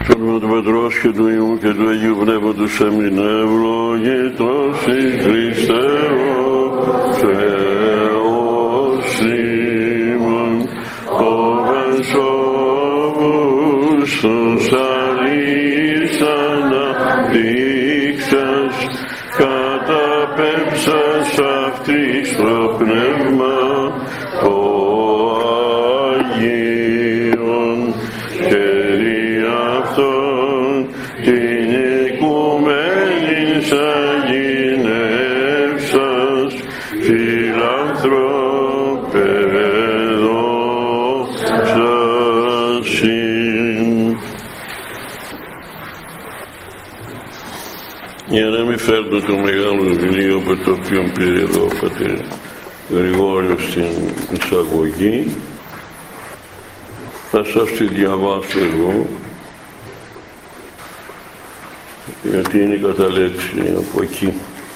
Του Πατρός και του Υιού και του Αγίου Πνεύματος αμήν. Ευλογητός η Χριστέ ο Θεός ημών, ο βασόμους τους αλείς αναδείξας, καταπέμψας αυτής το πνεύμα ο Αγίων και δι' αυτόν την οικουμένης αγινεύσας φιλανθρώπε δόξασιν. Για να μην φέρνω το μεγάλο βιβλίο από το οποίο πήρε εδώ ο πατέρ Γρηγόριος στην εισαγωγή, θα σας τη διαβάσω εγώ, γιατί είναι κατά λέξη από εκεί.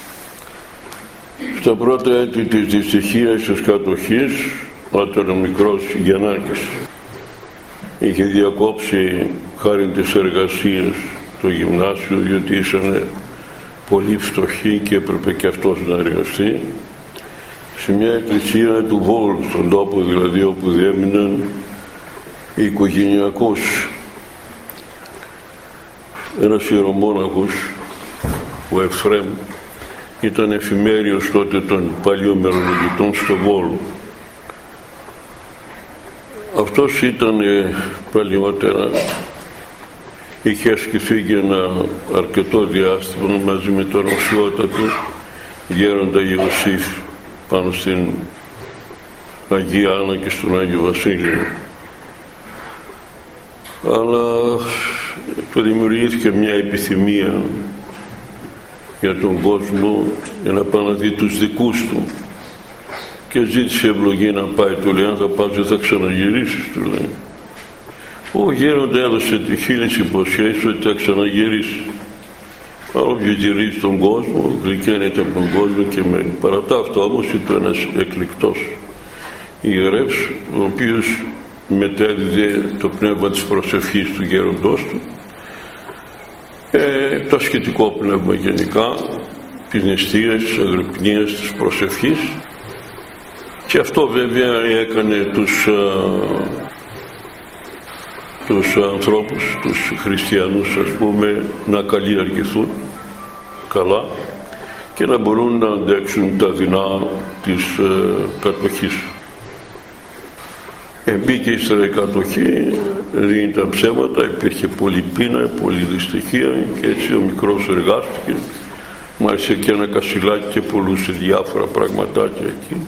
Στα πρώτα έτη της δυστυχίας της κατοχής, όταν ο μικρός Γιαννάκης είχε διακόψει χάρη της εργασίας το γυμνάσιο, διότι ήσαν πολύ φτωχοί και έπρεπε και αυτός να εργαστεί, σε μια εκκλησία του Βόλου, στον τόπο δηλαδή όπου διέμειναν οι οικογενειακούς. Ένας ιερομόναχος, ο Εφραίμ, ήταν εφημέριος τότε των παλιομερολογητών στο Βόλο. Αυτός ήταν παλιότερα, είχε ασκηθεί για ένα αρκετό διάστημα μαζί με τον οσιότα του γέροντα Ιωσήφ πάνω στην Αγία Άννα και στον Άγιο Βασίλειο. Αλλά του δημιουργήθηκε μια επιθυμία για τον κόσμο για να πάει να δει τους δικούς του και ζήτησε ευλογή να πάει. Του λέει, αν θα πας δεν θα ξαναγυρίσεις, του λέει. Ο γέροντα έδωσε τη χίλιες υποσχέσεις ότι θα ξαναγυρίσει. Όποιος γυρίζει τον κόσμο, γλυκαίνεται από τον κόσμο και μένει. Παρά τα αυτά όμως ήταν ένας εκλεκτός ιερεύς, ο οποίος μετέδιδε το πνεύμα της προσευχής του γέροντός του, το ασκετικό πνεύμα γενικά, της νηστείας, της αγρυπνίας, της προσευχής, και αυτό βέβαια έκανε τους ανθρώπους, τους χριστιανούς ας πούμε, να καλλιεργηθούν καλά και να μπορούν να αντέξουν τα δεινά της κατοχής. Μπήκε ύστερα η κατοχή, δεν ήταν ψέματα, υπήρχε πολλή πείνα, πολλή δυστυχία και έτσι ο μικρός εργάστηκε. Μάλιστα και ένα κασιλάκι και πουλούσε διάφορα πραγματάκια εκεί.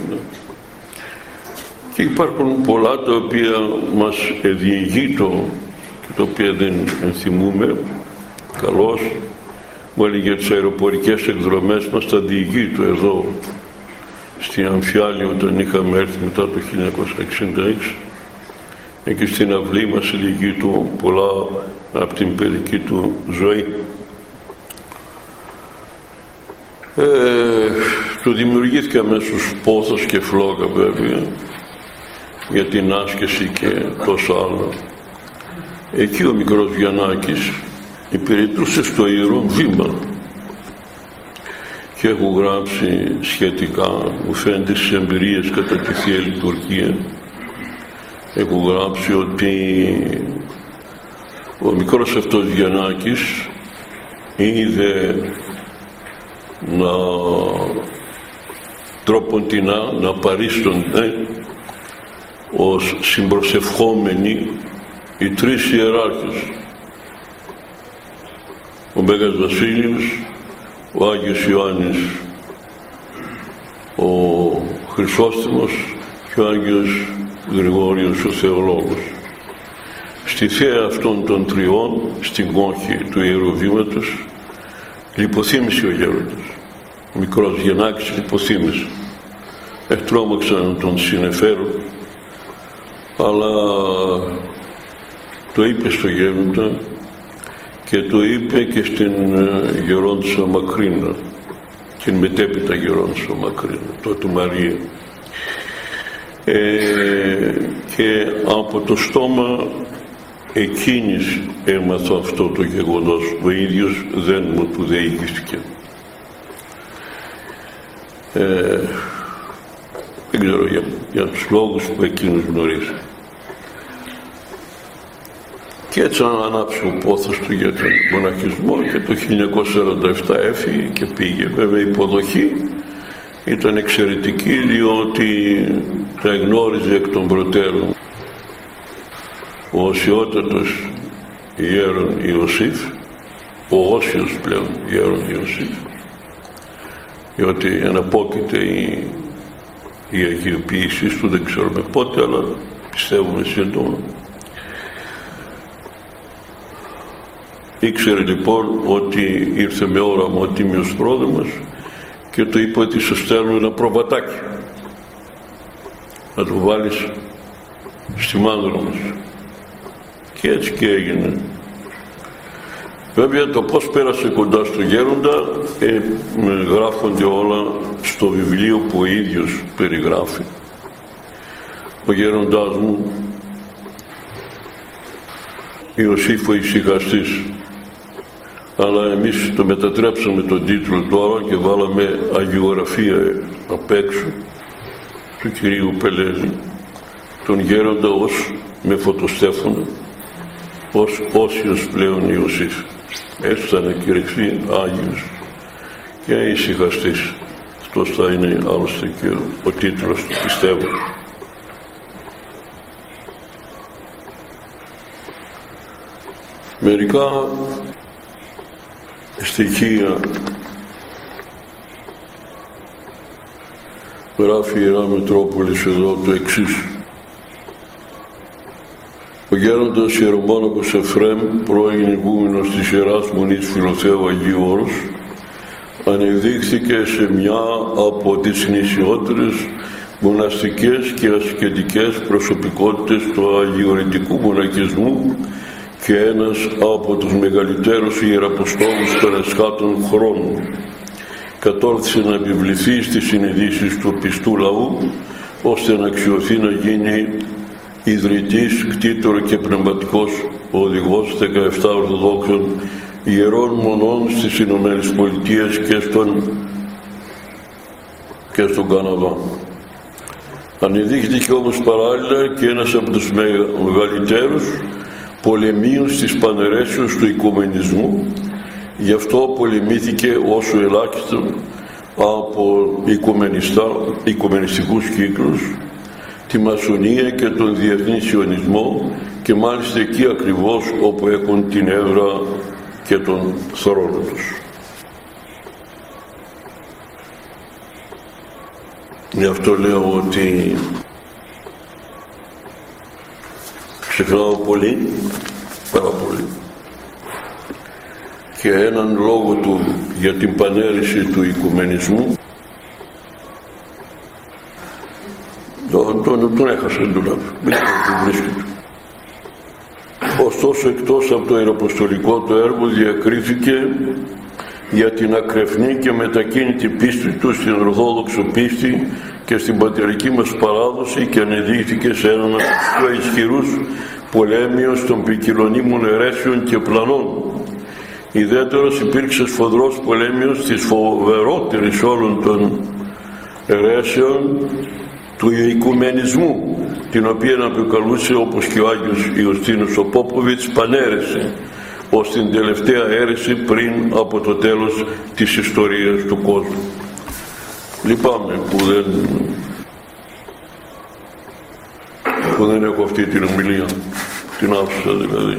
Και υπάρχουν πολλά τα οποία μας διηγείτο και τα οποία δεν ενθυμούμε καλώς. Μόλις για τις αεροπορικές εκδρομές μας τα διηγείτο εδώ στην Αμφιάλη όταν είχαμε έρθει μετά το 1966, και στην αυλή μας διηγείτο πολλά από την παιδική του ζωή. Του δημιουργήθηκε αμέσως πόθος και φλόγα βέβαια για την άσκηση και τόσα άλλα. Εκεί ο μικρός Γιαννάκης υπηρετούσε στο Ιερό Βήμα και έχω γράψει σχετικά, μου φαίνεται στις εμπειρίες κατά τη Θεία Λειτουργία, έχω γράψει ότι ο μικρός αυτός Γιαννάκης είδε να τρόποντινά να παρίστονται ως συμπροσευχόμενοι οι τρεις ιεράρχες, ο Μέγας Βασίλειος, ο Άγιος Ιωάννης, ο Χρυσόστομος και ο Άγιος Γρηγόριος ο Θεολόγος. Στη θέα αυτών των τριών, στην κόχη του Ιερού Βήματος, λιποθύμησε ο γέροντας. Ο μικρός Γιαννάκης λιποθύμησε. Τρόμαξα να τον συνεφέρω, αλλά το είπε στο γέροντα και το είπε και στην γερόντισσα Μακρίνα, την μετέπειτα γερόντισσα Μακρίνα, τότε Μαρία. Και από το στόμα εκείνης έμαθα αυτό το γεγονός, ο ίδιος δεν μου το διηγήθηκε. Δεν ξέρω για τους λόγους που εκείνος γνωρίζει. Και έτσι ανάψει ο πόθος του για τον μοναχισμό και το 1947 έφυγε και πήγε. Βέβαια η υποδοχή ήταν εξαιρετική, διότι τα γνώριζε εκ των προτέρων ο οσιότατος ιέρον Ιωσήφ, ο όσιος πλέον ιέρον Ιωσήφ, διότι εναπόκειται η αγιοποίησή του, δεν ξέρουμε πότε, αλλά πιστεύουμε σύντομα. Ήξερε λοιπόν ότι ήρθε με όραμα ο Τίμιος Πρόδημος και του είπε ότι σου στέλνω ένα προβατάκι να το βάλεις στη μάνδρα μας. Και έτσι και έγινε. Βέβαια το πώς πέρασε κοντά στο γέροντα γράφονται όλα στο βιβλίο που ο ίδιος περιγράφει. Ο γέροντάς μου, Ιωσήφ ο Ησυχαστής, αλλά εμείς το μετατρέψαμε τον τίτλο τώρα και βάλαμε αγιογραφία απ' έξω του κυρίου Πελέζη, τον γέροντα ως με φωτοστέφωνα, ως όσιος πλέον Ιωσήφ. Έτσι θα ανακηρυχθεί Άγιος και ησυχαστής. Αυτός θα είναι άλλωστε και ο τίτλος του, πιστεύω. Μερικά στοιχεία γράφει η Ιερά Μητρόπολης εδώ το εξής. Ο γέροντας ιερομόναχος Εφραίμ, πρώην ηγούμενος της Ιεράς Μονής Φιλοθέου Αγίου Όρους, ανεδείχθηκε σε μια από τις νησιότερες μοναστικές και ασκητικές προσωπικότητες του αγιορητικού μοναχισμού και ένας από τους μεγαλύτερους ιεραποστόλους των εσχάτων χρόνων. Κατόρθωσε να επιβληθεί στις συνειδήσεις του πιστού λαού, ώστε να αξιωθεί να γίνει ιδρυτής, κτήτορο και πνευματικός οδηγός 17 Ορθοδόξων ιερών μονών στις Ηνωμένες Πολιτείες και στον Καναδά. Ανεδείχθηκε όμως παράλληλα και ένας από τους μεγαλύτερους πολεμίους της πανερέσεως του οικουμενισμού. Γι' αυτό πολεμήθηκε όσο ελάχιστο από οικουμενιστικούς κύκλους, τη μασονία και τον διεθνή σιωνισμό, και μάλιστα εκεί ακριβώς όπου έχουν την έδρα και τον θρόνο τους. Γι' αυτό λέω ότι ξεχνάω πολύ, πάρα πολύ, και έναν λόγο του για την πανέρεση του οικουμενισμού τον έχασε τον βρίσκεται. Ωστόσο, εκτός από το ιεραποστολικό του έργο, διακρίθηκε για την ακρεφνή και μετακίνητη πίστη του στην Ορθόδοξο πίστη και στην πατερική μας παράδοση, και ανεδείχθηκε σε έναν από τους πιο ισχυρούς πολέμιους των ποικιλωνίμων αιρέσεων και πλανών. Ιδιαίτερος υπήρξε σφοδρός πολέμιος της φοβερότερης όλων των αιρέσεων του οικουμενισμού, την οποία αποκαλούσε, όπως και ο Άγιος Ιωστίνος ο Πόποβιτς, πανέρεση, ως την τελευταία αίρεση πριν από το τέλος της ιστορίας του κόσμου. Λυπάμαι που δεν έχω αυτή την ομιλία, την άφησα δηλαδή.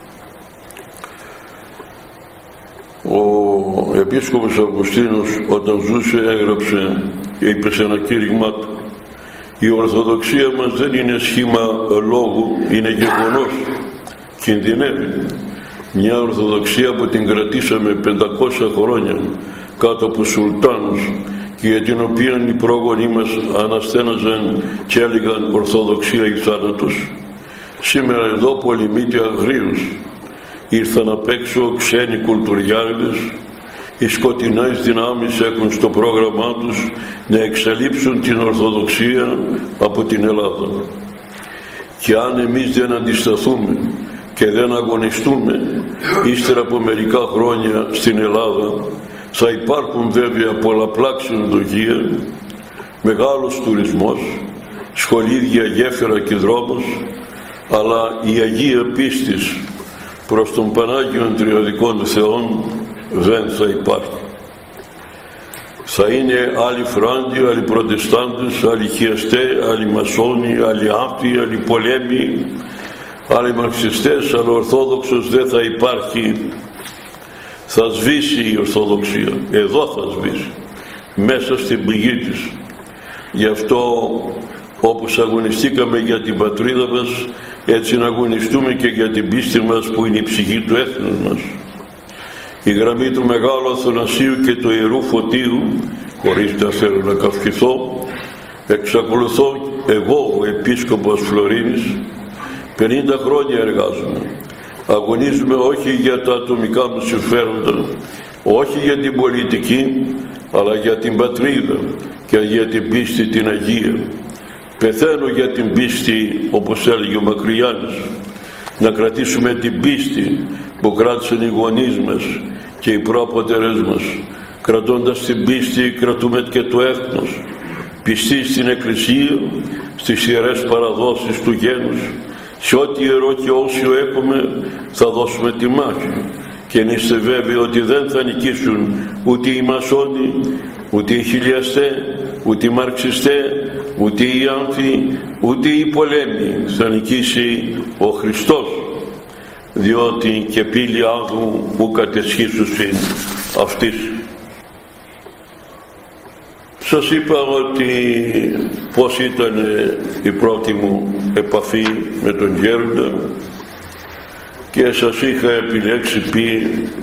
Ο Επίσκοπος Αυγουστίνος, όταν ζούσε, έγραψε και είπε σε ένα κήρυγμά του: η Ορθοδοξία μας δεν είναι σχήμα λόγου, είναι γεγονός. Κινδυνεύει. Μια Ορθοδοξία που την κρατήσαμε 500 χρόνια κάτω από σουλτάνους και για την οποία οι πρόγονοι μας αναστέναζαν και έλεγαν Ορθοδοξία ή θάνατος, σήμερα εδώ πολεμείται αγρίως. Ήρθαν απ' έξω ξένοι κουλτουριάριδες, οι σκοτεινές δυνάμεις έχουν στο πρόγραμμά τους να εξαλείψουν την Ορθοδοξία από την Ελλάδα. Και αν εμείς δεν αντισταθούμε και δεν αγωνιστούμε, ύστερα από μερικά χρόνια στην Ελλάδα θα υπάρχουν βέβαια πολλαπλά ξενοδοχεία, μεγάλος τουρισμός, σχολίδια, γέφυρα και δρόμος, αλλά η Αγία Πίστης προς τον Πανάγιον Τριαδικών Θεών δεν θα υπάρχει. Θα είναι άλλοι φράντοι, άλλοι προτεστάντες, άλλοι χιαστέ, άλλοι μασόνοι, άλλοι άφτοι, άλλοι πολέμοι, άλλοι μαρξιστές, αλλά ορθόδοξος δεν θα υπάρχει. Θα σβήσει η Ορθοδοξία, εδώ θα σβήσει, μέσα στην πηγή της. Γι' αυτό όπως αγωνιστήκαμε για την πατρίδα μας, έτσι να αγωνιστούμε και για την πίστη μας που είναι η ψυχή του έθνους μας. Η γραμμή του Μεγάλου Αθανασίου και του Ιερού Φωτίου, χωρίς να θέλω να καυχηθώ, εξακολουθώ εγώ ο Επίσκοπος Φλωρίνης, 50 χρόνια εργάζομαι. Αγωνίζουμε όχι για τα ατομικά μου συμφέροντα, όχι για την πολιτική, αλλά για την πατρίδα και για την πίστη την Αγία. Πεθαίνω για την πίστη, όπως έλεγε ο Μακρυγιάννης, να κρατήσουμε την πίστη που κράτησαν οι γονείς μας και οι πρόπωτερες μας. Κρατώντας την πίστη κρατούμε και το έθνος, πιστοί στην Εκκλησία, στις ιερές παραδόσεις του γένους, σε ό,τι ιερό και όσιο έχουμε θα δώσουμε τη μάχη. Και να είστε βέβαιοι ότι δεν θα νικήσουν ούτε οι μασόνοι, ούτε οι χιλιαστέ, ούτε οι μαρξιστέ, ούτε οι άμφοι, ούτε οι πολέμοι. Θα νικήσει ο Χριστός, διότι και πύλη άγου που κατεσχίσουσιν αυτής. Σας είπα ότι πώς ήταν η πρώτη μου επαφή με τον Γέροντα και σας είχα επιλέξει πει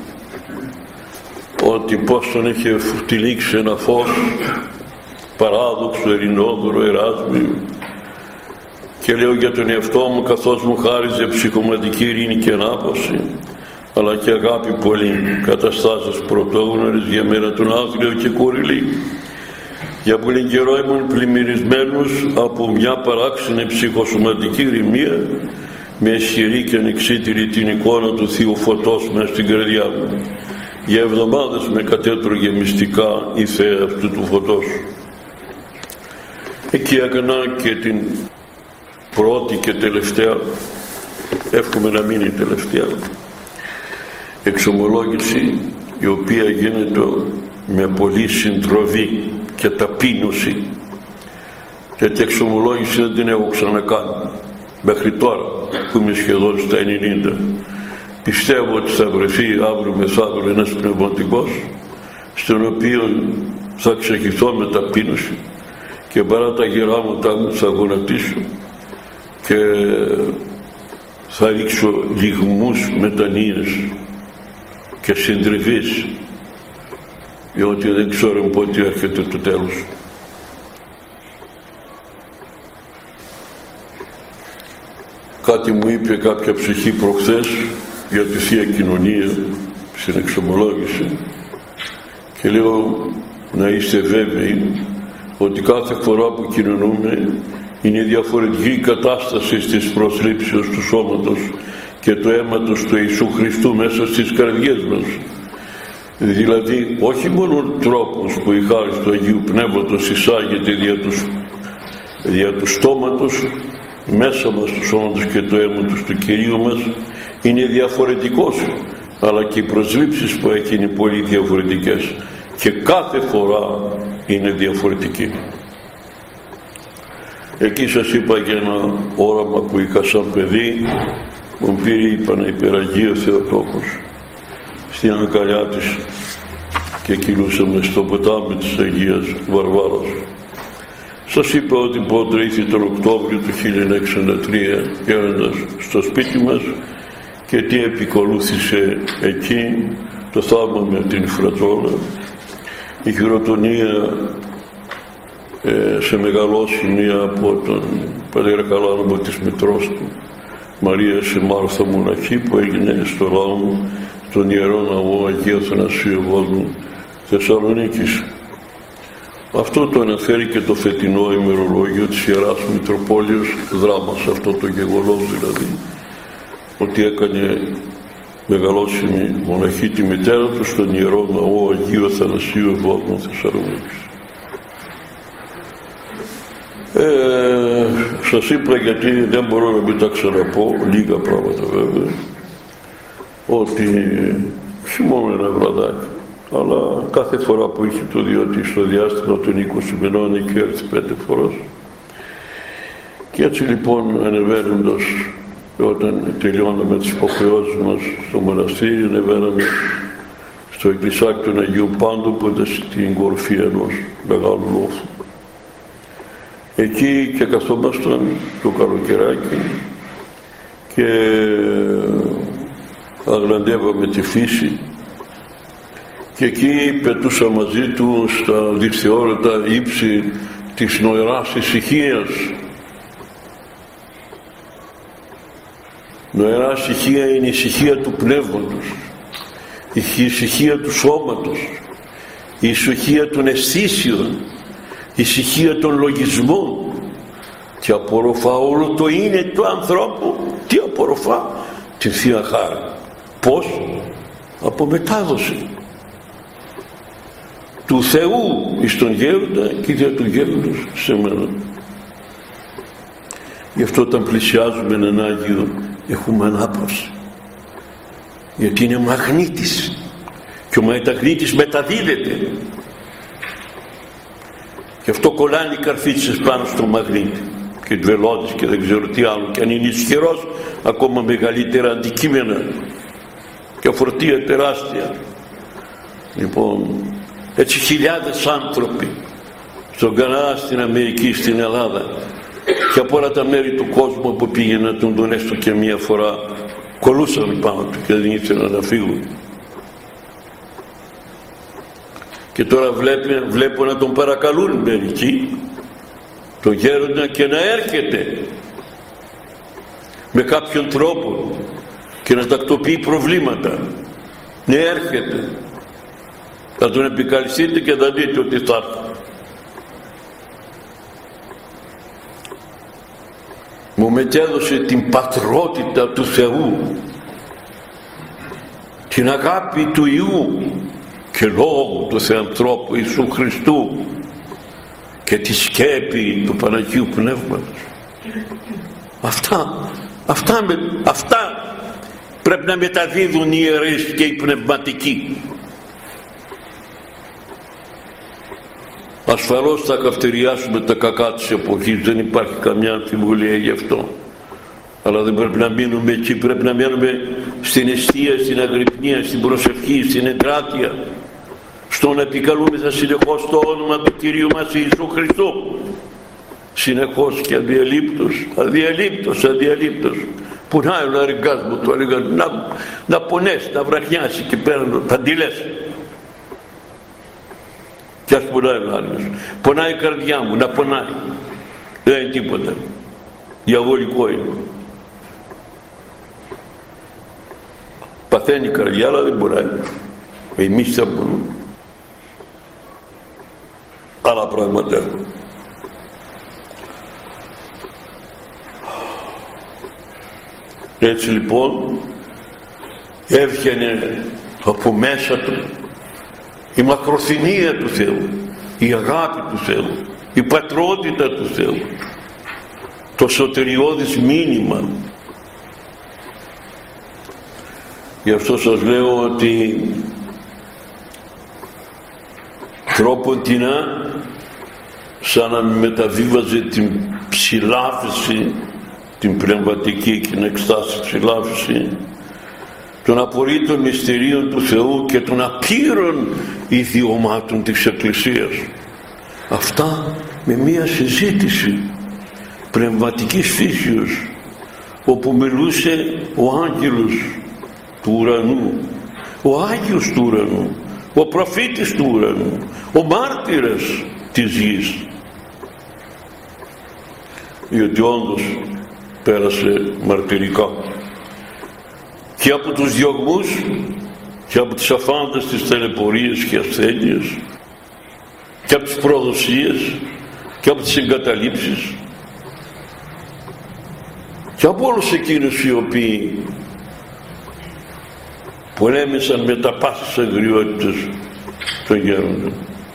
ότι πώς τον είχε τυλίξει ένα φως παράδοξο, ερηνόδωρο, εράσμιο, και λέω για τον εαυτό μου, καθώς μου χάριζε ψυχωματική ειρήνη και ανάπαυση, αλλά και αγάπη πολύ, καταστάσεις πρωτόγνωρες για μένα τον άθλιο και κουριλή. Για πολύ καιρό ήμουν πλημμυρισμένος από μια παράξενη ψυχοσωματική ρημία, με ισχυρή και ανεξίτηρη την εικόνα του Θείου Φωτός μέσα στην καρδιά μου. Για εβδομάδες με κατέτρωγε μυστικά η θέα αυτού του φωτός. Εκεί έκανα και την πρώτη και τελευταία, εύχομαι να μείνει η τελευταία, εξομολόγηση, η οποία γίνεται με πολλή συντροφή και ταπείνωση. Τέτοια εξομολόγηση δεν την έχω ξανακάνει μέχρι τώρα που είμαι σχεδόν στα 90. Πιστεύω ότι θα βρεθεί αύριο μεθαύριο ένας πνευματικός, στον οποίο θα ξεχυθώ με ταπείνωση και παρά τα γεράματά μου θα γονατίσω και θα ρίξω λυγμούς μετανοίες και συντριβής, διότι δεν ξέρω πότε έρχεται το τέλος. Κάτι μου είπε κάποια ψυχή προχθές για τη Θεία Κοινωνία στην εξομολόγηση και λέω να είστε βέβαιοι ότι κάθε φορά που κοινωνούμε είναι διαφορετική η κατάσταση της προσλήψεως του σώματος και του αίματος του Ιησού Χριστού μέσα στις καρδιές μας. Δηλαδή όχι μόνο τρόπος που η χάρη του Αγίου Πνεύματος εισάγεται δια του στόματος μέσα μας του σώματος και του αίματος του Κυρίου μας είναι διαφορετικός, αλλά και οι προσλήψεις που έχει είναι πολύ διαφορετικές και κάθε φορά είναι διαφορετική. Εκεί σας είπα για ένα όραμα που είχα σαν παιδί, μου πήρε η Παναϊπεραγία Θεοτόκος στην αγκαλιά της και κυλούσαμε στο ποτάμι της Αγίας Βαρβάρας. Σας είπα ότι πότε ήρθε τον Οκτώβριο του 1963 έροντας στο σπίτι μας και τι επικολούθησε εκεί, το θαύμα με την Φρατώνα, η χειροτονία σε μεγαλόσημεια από τον Πατέρα Καλάνομο της μητρός του, Μαρία σε Μάρθα Μοναχή, που έγινε στο λαό μου, στον Ιερό Ναό Αγίου Αθανασίου Βόλου Θεσσαλονίκης. Αυτό το αναφέρει και το φετινό ημερολόγιο της Ιεράς Μητροπόλεως Δράμας, αυτό το γεγονός δηλαδή. ότι έκανε μεγαλώσιμη μοναχή τη μητέρα του στον Ιερό Ναό Αγίου Αθανασίου Ευώδων Θεσσαλονίκης. Σας είπα, γιατί δεν μπορώ να μην τα ξαναπώ, λίγα πράγματα βέβαια, ότι όχι μόνο ένα βραδάκι, αλλά κάθε φορά που είχε το, διότι στο διάστημα των 20 μηνών είχε έρθει 5 φορές. Και έτσι λοιπόν, ανεβαίνοντας, όταν τελειώναμε τις υποχρεώσεις μας στο μοναστήρι, ανεβαίναμε στο εκκλησάκι του Αγίου Πάντου, που ήταν στην κορφή ενός μεγάλου λόφου. Εκεί και καθόμασταν το καλοκαιράκι και αγλαντεύαμε τη φύση, και εκεί πετούσα μαζί του στα δυσθεώρητα ύψη της νοεράς ησυχίας. Νοερά ησυχία είναι η ησυχία του πνεύματος, η ησυχία του σώματος, η ησυχία των αισθήσεων, η ησυχία των λογισμών, και απορροφά όλο το είναι του ανθρώπου. Τι απορροφά? Την Θεία Χάρη. Πώς? Από μετάδοση του Θεού εις τον γέροντα και δια του γέροντος σε μένα. Γι' αυτό όταν πλησιάζουμε έναν Άγιο έχουμε ανάπαυση, γιατί είναι μαγνήτης, και ο μαγνήτης μεταδίδεται. Γι' αυτό κολλάνε οι καρφίτσες πάνω στο μαγνήτη και βελόδες και δεν ξέρω τι άλλο, και αν είναι ισχυρός ακόμα μεγαλύτερα αντικείμενα και φορτία τεράστια. Λοιπόν, έτσι χιλιάδες άνθρωποι στον Καναδά, στην Αμερική, στην Ελλάδα και από όλα τα μέρη του κόσμου που πήγαιναν να τον δουν έστω και μία φορά, κολούσαν πάνω του και δεν ήθελαν να φύγουν. Και τώρα βλέπω να τον παρακαλούν μερικοί, τον γέροντα, και να έρχεται με κάποιον τρόπο και να τακτοποιεί προβλήματα. Ναι, έρχεται. Θα τον επικαλυστείτε και θα δείτε ότι θα έρθει. Μου μετέδωσε την πατρότητα του Θεού, την αγάπη του Υιού και λόγου του Θεανθρώπου Ιησού Χριστού και τη σκέπη του Παναγίου Πνεύματος. Αυτά πρέπει να μεταδίδουν οι ιερείς και οι πνευματικοί. Ασφαλώς θα καυτηριάσουμε τα κακά της εποχής, δεν υπάρχει καμιά αμφιβολία γι' αυτό, αλλά δεν πρέπει να μείνουμε εκεί, πρέπει να μένουμε στην εστία, στην αγρυπνία, στην προσευχή, στην εγκράτεια, στο να επικαλούμεθα συνεχώς το όνομα του Κυρίου μας Ιησού Χριστού, συνεχώς και αδιαλείπτως. Πονάει ο λαριγκάς μου, του έλεγα να πονέσει, να βραχνιάσει και πέραν, θα τη λες. Κι ας πονάει ο άλλος, πονάει η καρδιά μου, να πονάει, δεν είναι τίποτα, διαβολικό είναι. Παθαίνει η καρδιά, αλλά δεν πονάει. Εμείς θα μπορούμε. Άλλα πράγματα. Έτσι λοιπόν έβγαινε από μέσα του η μακροθυμία του Θεού, η αγάπη του Θεού, η πατρότητα του Θεού, το σωτηριώδης μήνυμα. Γι' αυτό σας λέω ότι τρόποντινά, σαν να μεταβίβαζε την ψηλάφιση, την πνευματική και την εκστάση ψηλάφιση των απορρίτων μυστηρίων του Θεού και των απείρων ιδιωμάτων της Εκκλησίας. Αυτά με μία συζήτηση πνευματικής φύσεως, όπου μιλούσε ο άγγελος του ουρανού, ο Άγιος του ουρανού, ο προφήτης του ουρανού, ο μάρτυρας της γης, διότι όντως πέρασε μαρτυρικά και από τους διωγμούς και από τις αφάνταστες ταλαιπωρίες και ασθένειες και από τις προδοσίες και από τις εγκαταλείψεις και από όλους εκείνους οι οποίοι πολέμησαν με τα πάσης αγριότητες των γέροντων.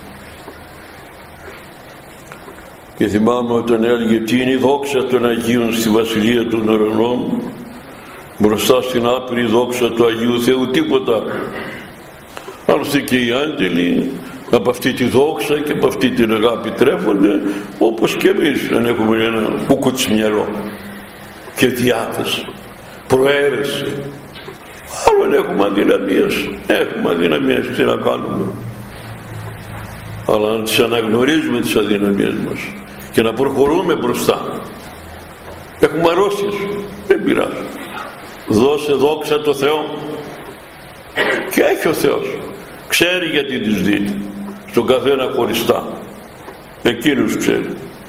Και θυμάμαι όταν έλεγε τι είναι η δόξα των Αγίων στη Βασιλεία των Ουρανών, μπροστά στην άπειρη δόξα του Αγίου Θεού τίποτα. Άλλωστε και οι άγγελοι από αυτή τη δόξα και από αυτή την αγάπη τρέφονται, όπως και εμείς αν έχουμε ένα κουκουτσμιαλό και διάθεση, προαίρεση. Άλλον έχουμε αδυναμίες, τι να κάνουμε. Αλλά να τις αναγνωρίζουμε τις αδυναμίες μας και να προχωρούμε μπροστά. Έχουμε αρρώστιες, δεν πειράζει. Δώσε δόξα το Θεό. Και έχει ο Θεός, ξέρει γιατί τις δίνει στον καθένα χωριστά, εκείνους ξέρει.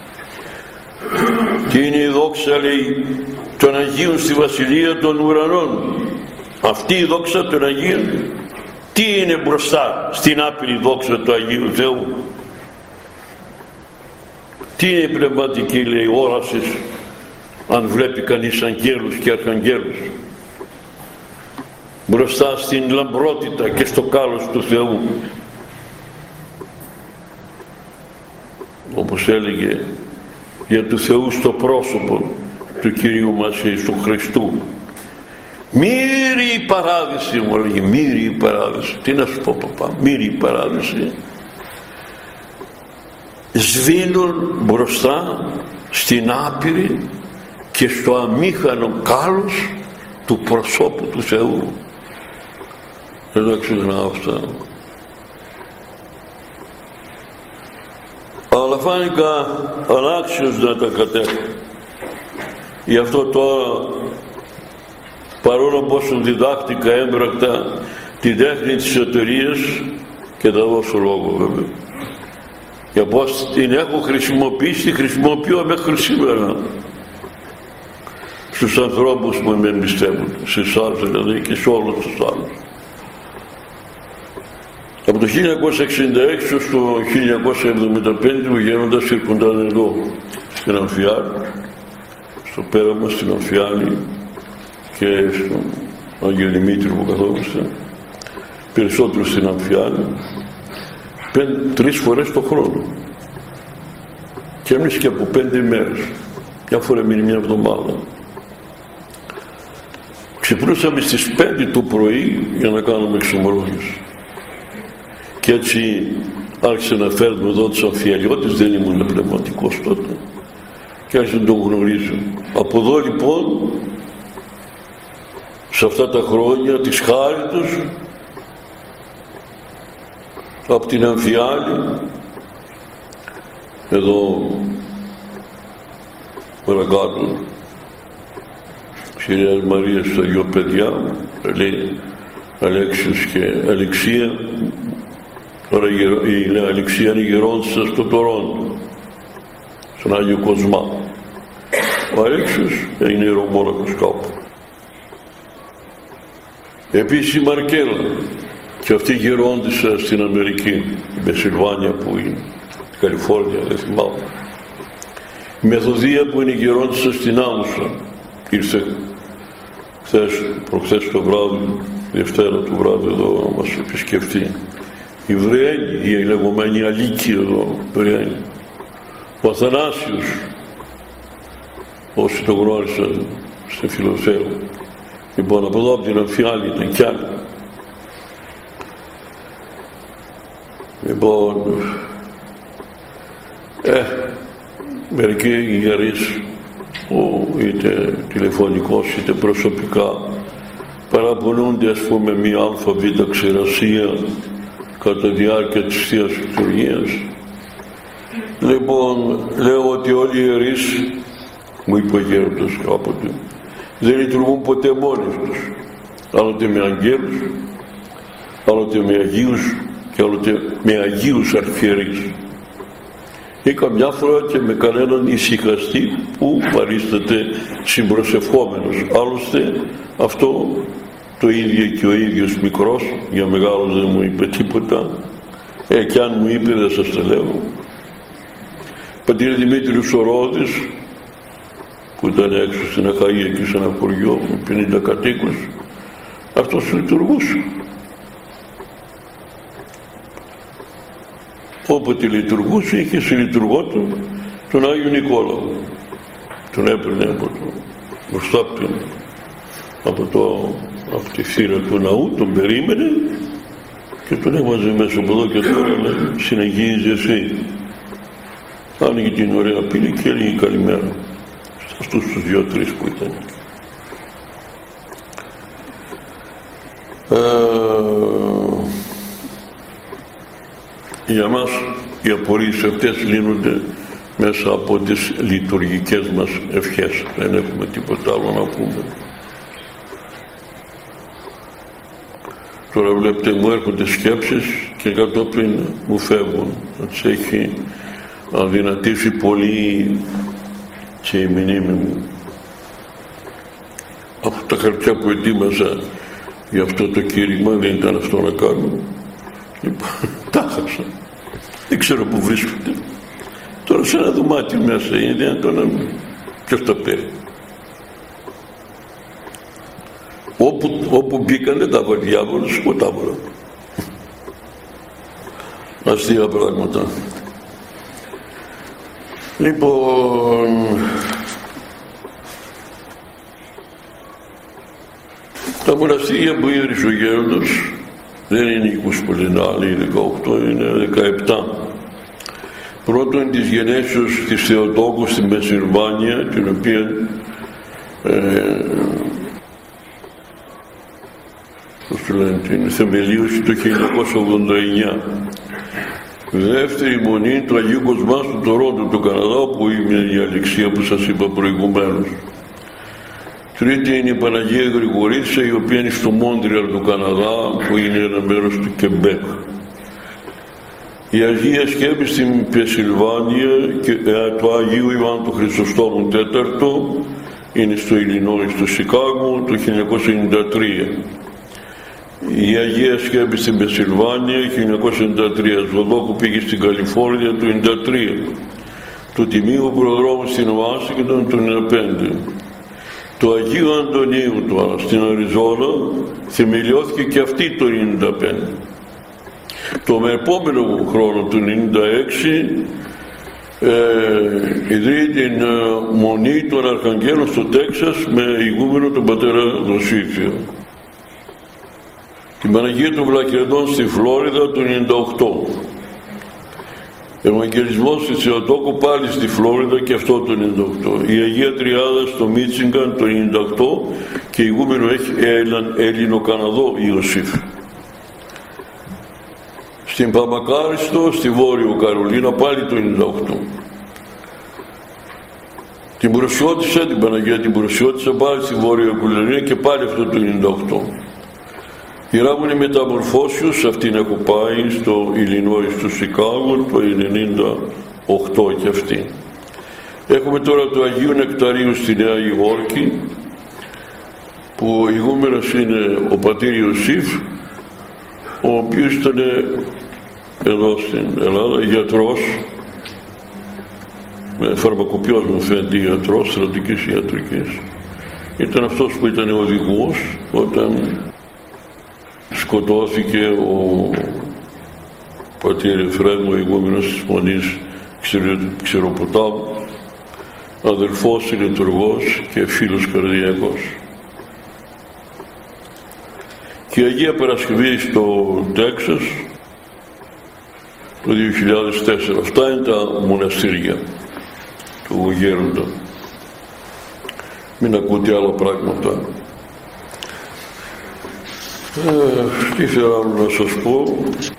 Τι είναι η δόξα, λέει, των Αγίων στη Βασιλεία των Ουρανών? Αυτή η δόξα των Αγίων τι είναι μπροστά στην άπειρη δόξα του Αγίου Θεού? Τι είναι η πνευματική, λέει, όραση αν βλέπει κανείς αγγέλους και αρχαγγέλους μπροστά στην λαμπρότητα και στο κάλος του Θεού? Όπως έλεγε για του Θεού στο πρόσωπο του Κυρίου μας Ιησού Χριστού, μύρη η παράδειση, μου λέγει, μύρη η παράδειση. Τι να σου πω, παπά, μύρη η παράδειση. Σβήνουν μπροστά στην άπειρη και στο αμήχανο κάλος του προσώπου του Θεού. Δεν τα ξεχνάω αυτά. Αλλά φάνηκα ανάξιος να τα κατέχω. Γι' αυτό τώρα, παρόλο πόσο διδάχτηκα έμπρακτα την τέχνη της σωτηρίας, και θα δώσω λόγο βέβαια, για πως την έχω χρησιμοποιήσει, τη χρησιμοποιώ μέχρι σήμερα στους ανθρώπους που με εμπιστεύουν, σε εσάς δηλαδή και σε όλους τους άλλους. Από το 1966 έως το 1975 ο γέροντας ήρχονταν εδώ στην Αμφιάλη, στο πέραμα στην Αμφιάλη και στον Άγιο Δημήτρη που καθόμαστε, περισσότερο στην Αμφιάλη, 3 φορές το χρόνο, και εμείς και από 5 μέρες, μια φορά μείνει μια εβδομάδα. Ξυπνούσαμε στις 5 το πρωί για να κάνουμε εξομολόγηση. Και έτσι άρχισε να φέρνουμε εδώ τους αμφιαλιώτες, δεν ήμουν πνευματικός τότε, και άρχισε να τον γνωρίζω. Από εδώ λοιπόν, σε αυτά τα χρόνια της χάριτος, από την Αμφιάλη, εδώ παρακάτω, Κυριάς Μαρίας στα δυο παιδιά, λέει Αλέξιος και Αλεξία. Τώρα η Αλεξία είναι γερόντισσα στο Τορόντο, στον Άγιο Κοσμά. Ο Αλέξιος είναι ιερομόναχος κάπου. Επίσης η Μαρκέλα, και αυτή γερόντισσα στην Αμερική, η Πενσιλβάνια που είναι, η Καλιφόρνια, δεν θυμάμαι. Η Μεθοδία που είναι γερόντισσα στην Άμμουσα, ήρθε προχθές το βράδυ, Δευτέρα το βράδυ εδώ να μας επισκεφτεί. Η Βρένη, η λεγόμενη Αλίκη εδώ, Βρένη. Ο Αθανάσιος, όσοι το γνώρισαν στη Φιλοθέου. Λοιπόν, από εδώ από την Αμφιάλη ήταν κι άλλοι. Λοιπόν, μερικοί ιερείς, είτε τηλεφωνικός είτε προσωπικά, παραπονούνται, ας πούμε, μία αλφαβήτα ξηρασία κατά τη διάρκεια της Θείας Λειτουργίας. Λοιπόν, λέω ότι όλοι οι ιερείς, μου είπε ο γέροντας κάποτε, δεν λειτουργούν ποτέ μόνοι τους, άλλοτε με αγγέλους, άλλοτε με Αγίους και άλλοτε με Αγίους Αρχιερείς, ή καμιά φορά και με κανέναν ησυχαστή που παρίσταται συμπροσευχόμενος. Άλλωστε αυτό το ίδιο και ο ίδιος μικρός, για μεγάλος δεν μου είπε τίποτα, και αν μου είπε δεν σας τα λέω. Πατήρ Δημήτριος ο Ρόδης, που ήταν έξω στην Αχαΐα και σε ένα χωριό με 50 κατοίκους, αυτός λειτουργούσε. Όποτε λειτουργούσε είχε συλλειτουργό του τον Άγιο Νικόλαο. Τον έπαιρνε από το μπροστά από τη θύρα του ναού, τον περίμενε και τον έβαζε μέσα από εδώ και τώρα, λέει, συνεχίζει εσύ. Άνοιγε την ωραία πύλη και έλεγε καλημέρα σε αυτούς τους 2-3 που ήταν. Για μας οι απορίες αυτές λύνονται μέσα από τις λειτουργικές μας ευχές. Δεν έχουμε τίποτα άλλο να πούμε. Τώρα βλέπετε μου έρχονται σκέψεις και κατόπιν μου φεύγουν. Έτσι έχει αδυνατήσει πολύ και η μνήμη μου. Από τα χαρτιά που ετοίμαζα για αυτό το κήρυγμα, δεν ήταν αυτό να κάνω. Λοιπόν, τα χάσα. Δεν ξέρω που βρίσκονται. Τώρα σε ένα δωμάτιο μέσα είναι δυνατόν να μην. Ποιος τα πήρε. Όπου μπήκαν δεν τα βάλει διάβολος, ποτά μπορώ. Αστεία πράγματα. Λοιπόν, τα μοναστήρια που ίδρυσε ο Γέροντος δεν είναι 20 που λένε άλλοι, 18, είναι 17. Πρώτον της γενέσεως της Θεοτόκου στην Πενσιλβάνια, την οποία την θεμελίωση το 1989. Δεύτερη μονή του Αγίου Κοσμά του Τορόντο του Καναδά, που είναι η Αλεξία που σας είπα προηγουμένως. Τρίτη είναι η Παναγία Γρηγορίτσα, η οποία είναι στο Μόντρεαλ του Καναδά, που είναι ένα μέρος του Κεμπέκ. Η Αγία Σκέπη στην Πενσιλβάνια και του Αγίου Ιωάννου του Χρυσοστόμου IV είναι στο Ιλινόι, στο Σικάγο, το 1993. Η Αγία Σκέπη στην Πενσιλβάνια, 1993. Ζωδόκου πήγε στην Καλιφόρνια το 1993. Το Τιμίου Προδρόμου στην Ουάσιγκτον το 1995. Το Αγίου Αντωνίου τώρα στην Αριζόνα θεμελιώθηκε και αυτή το 1995. Το επόμενο χρόνο του 1996 ιδρύει την Μονή των Αρχαγγέλων στο Τέξας με ηγούμενο τον πατέρα Δοσίφιο. Την Παναγία των Βλαχερδών στη Φλόριδα το 1998. Ευαγγελισμός στη Θεοτόκου πάλι στη Φλόριδα και αυτό το 1998. Η Αγία Τριάδα στο Μίτσιγκαν το 1998 και ηγούμενο έχει Έλληνο-Καναδό Ιωσήφ. Στην Παπακάριστο, στη Βόρειο Καρολίνα, πάλι το 1998. Την Προσιώτησα, την Παναγία την Προσιώτησα, πάλι στη Βόρειο Καρολίνα και πάλι αυτό το 1998. Η Ράμονη Μεταμορφώσεως, αυτήν έχω πάει στο Ιλινόι, στο Σικάγο, το 1998 και αυτή. Έχουμε τώρα το Αγίου Νεκταρίου στη Νέα Υόρκη, που ο ηγούμενος είναι ο πατήρ Ιωσήφ, ο οποίος ήταν εδώ στην Ελλάδα γιατρός, με φαρμακοποιός μου φαίνεται γιατρός, στρατικής ιατρικής. Ήταν αυτός που ήταν οδηγός όταν σκοτώθηκε ο πατήρ Εφραίμ, ο ηγούμενος της Μονής Ξεροποτάμου, αδελφός λειτουργός και φίλος καρδιακός. Και η Αγία Παρασκευή στο Τέξας το 2004. Αυτά είναι τα μοναστήρια του Γέροντα. Μην ακούτε άλλα πράγματα. Τι θέλω να σας πω.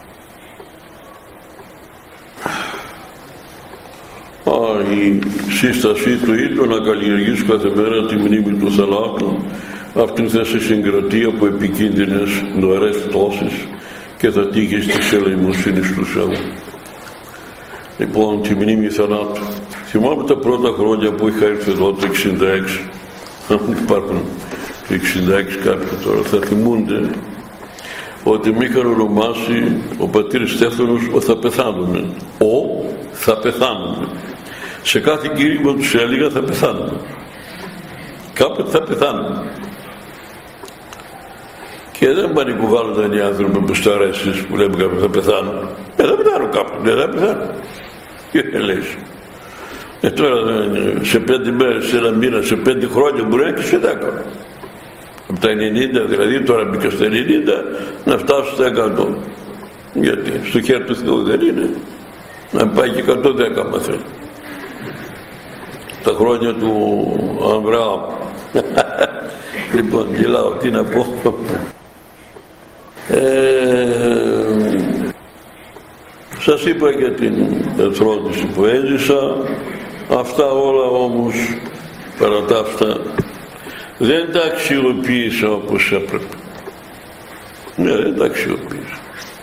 Η σύστασή του ήταν να καλλιεργήσω κάθε μέρα τη μνήμη του θανάτου, αυτήν θα σε συγκρατεί από επικίνδυνες νοερές πτώσεις και θα τύχεις της ελεημοσύνης του Θεού. Λοιπόν, τη μνήμη θανάτου. Θυμάμαι τα πρώτα χρόνια που είχα έρθει εδώ το 66, αν υπάρχουν το 66 κάποιοι τώρα θα θυμούνται, ότι με είχαν ονομάσει ο πατήρ Στέφανος ο θα πεθάνουμε. Ο θα πεθάνουμε. Σε κάθε κήρυγμα τους έλεγα θα πεθάνουμε. Κάποτε θα πεθάνουμε. Και δεν πανικοβάλλονταν οι άνθρωποι που στο αρέσεις που λέμε κάποιοι θα πεθάνουν. Θα πεθάνουν κάποιοι, δεν θα πεθάνουν. Και λες. Τώρα σε 5 μέρες, σε 1 μήνα, σε 5 χρόνια μπορεί να και σε 10. Από τα 90, δηλαδή τώρα μπήκα στα 90, να φτάσω στα 100. Γιατί στο χέρι του Θεού δεν είναι. Να πάει και 110 μαθαίνει. Τα χρόνια του Αβραάμ. Λοιπόν, γελάω, τι να πω. Σας είπα για την εθρόντιση που έζησα. Αυτά όλα όμως, παρά τα αυτά, δεν τα αξιοποίησα όπως έπρεπε. Ναι, δεν τα αξιοποίησα.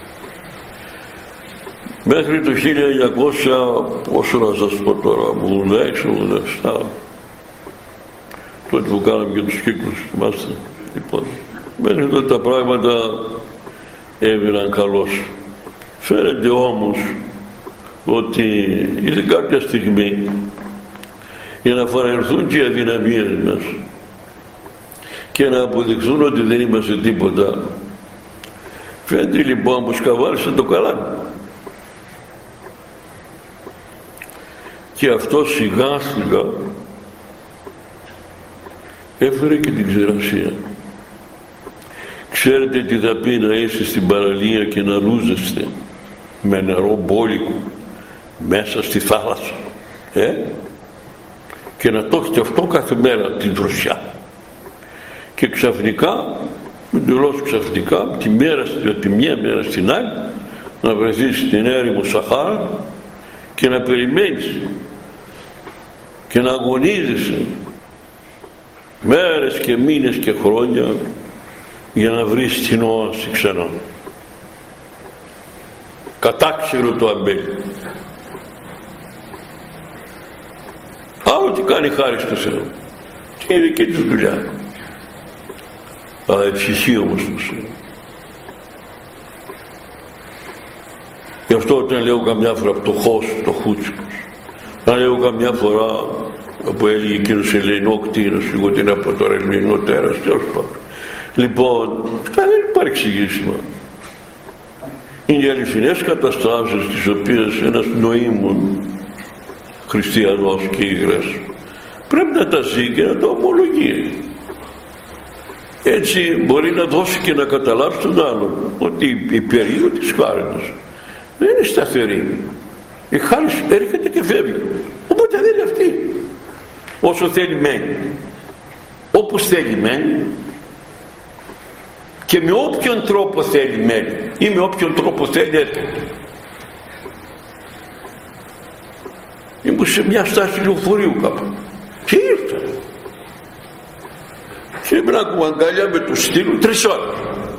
Μέχρι το 1900, πόσο να σας πω τώρα, 86-87, τότε που κάναμε και τους κύκλους, θυμάστε. Λοιπόν, μέχρι τότε τα πράγματα έβγαιναν καλώς. Φαίνεται όμως ότι ήρθε κάποια στιγμή για να φανερθούν και οι αδυναμίες μας και να αποδειχθούν ότι δεν είμαστε τίποτα. Φαίνεται λοιπόν που σκαβάρισε το καλάμι. Και αυτό σιγά σιγά έφερε και την ξηρασία. Ξέρετε τι θα πει να είστε στην παραλία και να λούζεστε με νερό μπόλικο μέσα στη θάλασσα και να το έχετε αυτό κάθε μέρα την δροσιά και ξαφνικά, εντελώς ξαφνικά, από τη μια μέρα στην άλλη να βρεθείς στην έρημο Σαχάρα και να περιμένεις και να αγωνίζεσαι μέρες και μήνες και χρόνια για να βρεις την όαση ξανά. Κατάξυρο το αμπέλι. Άλλο τι κάνει χάρη στο Θεό. Και είναι δική του δουλειά. Αλλά ευχησεί όμως το Θεό. Γι' αυτό όταν λέω καμιά φορά φτωχός, φτωχούτσικος, αν λέω καμιά φορά που έλεγε εκείνος ελληνό κτήρος, εγώ την από τώρα ελληνό τέρας, τέλος πάντων. Λοιπόν, δεν υπάρχει εξηγήσιμα. Είναι οι αληθινές καταστάσεις τις οποίες ένας νοήμων χριστιανός και υγρές πρέπει να τα ζει και να τα ομολογεί. Έτσι μπορεί να δώσει και να καταλάβει τον άλλον ότι η περίοδο της χάριτος δεν είναι σταθερή. Η χάρη έρχεται και φεύγει. Οπότε δεν είναι αυτή. Όσο θέλει μένει. Όπως θέλει μένει. Και με όποιον τρόπο θέλει μένει ή με όποιον τρόπο θέλει έρχεται. Ήμουν σε μια στάση λεωφορείου κάπου και ήρθα και ήμουν αγκαλιά με το στήλο 3 ώρες.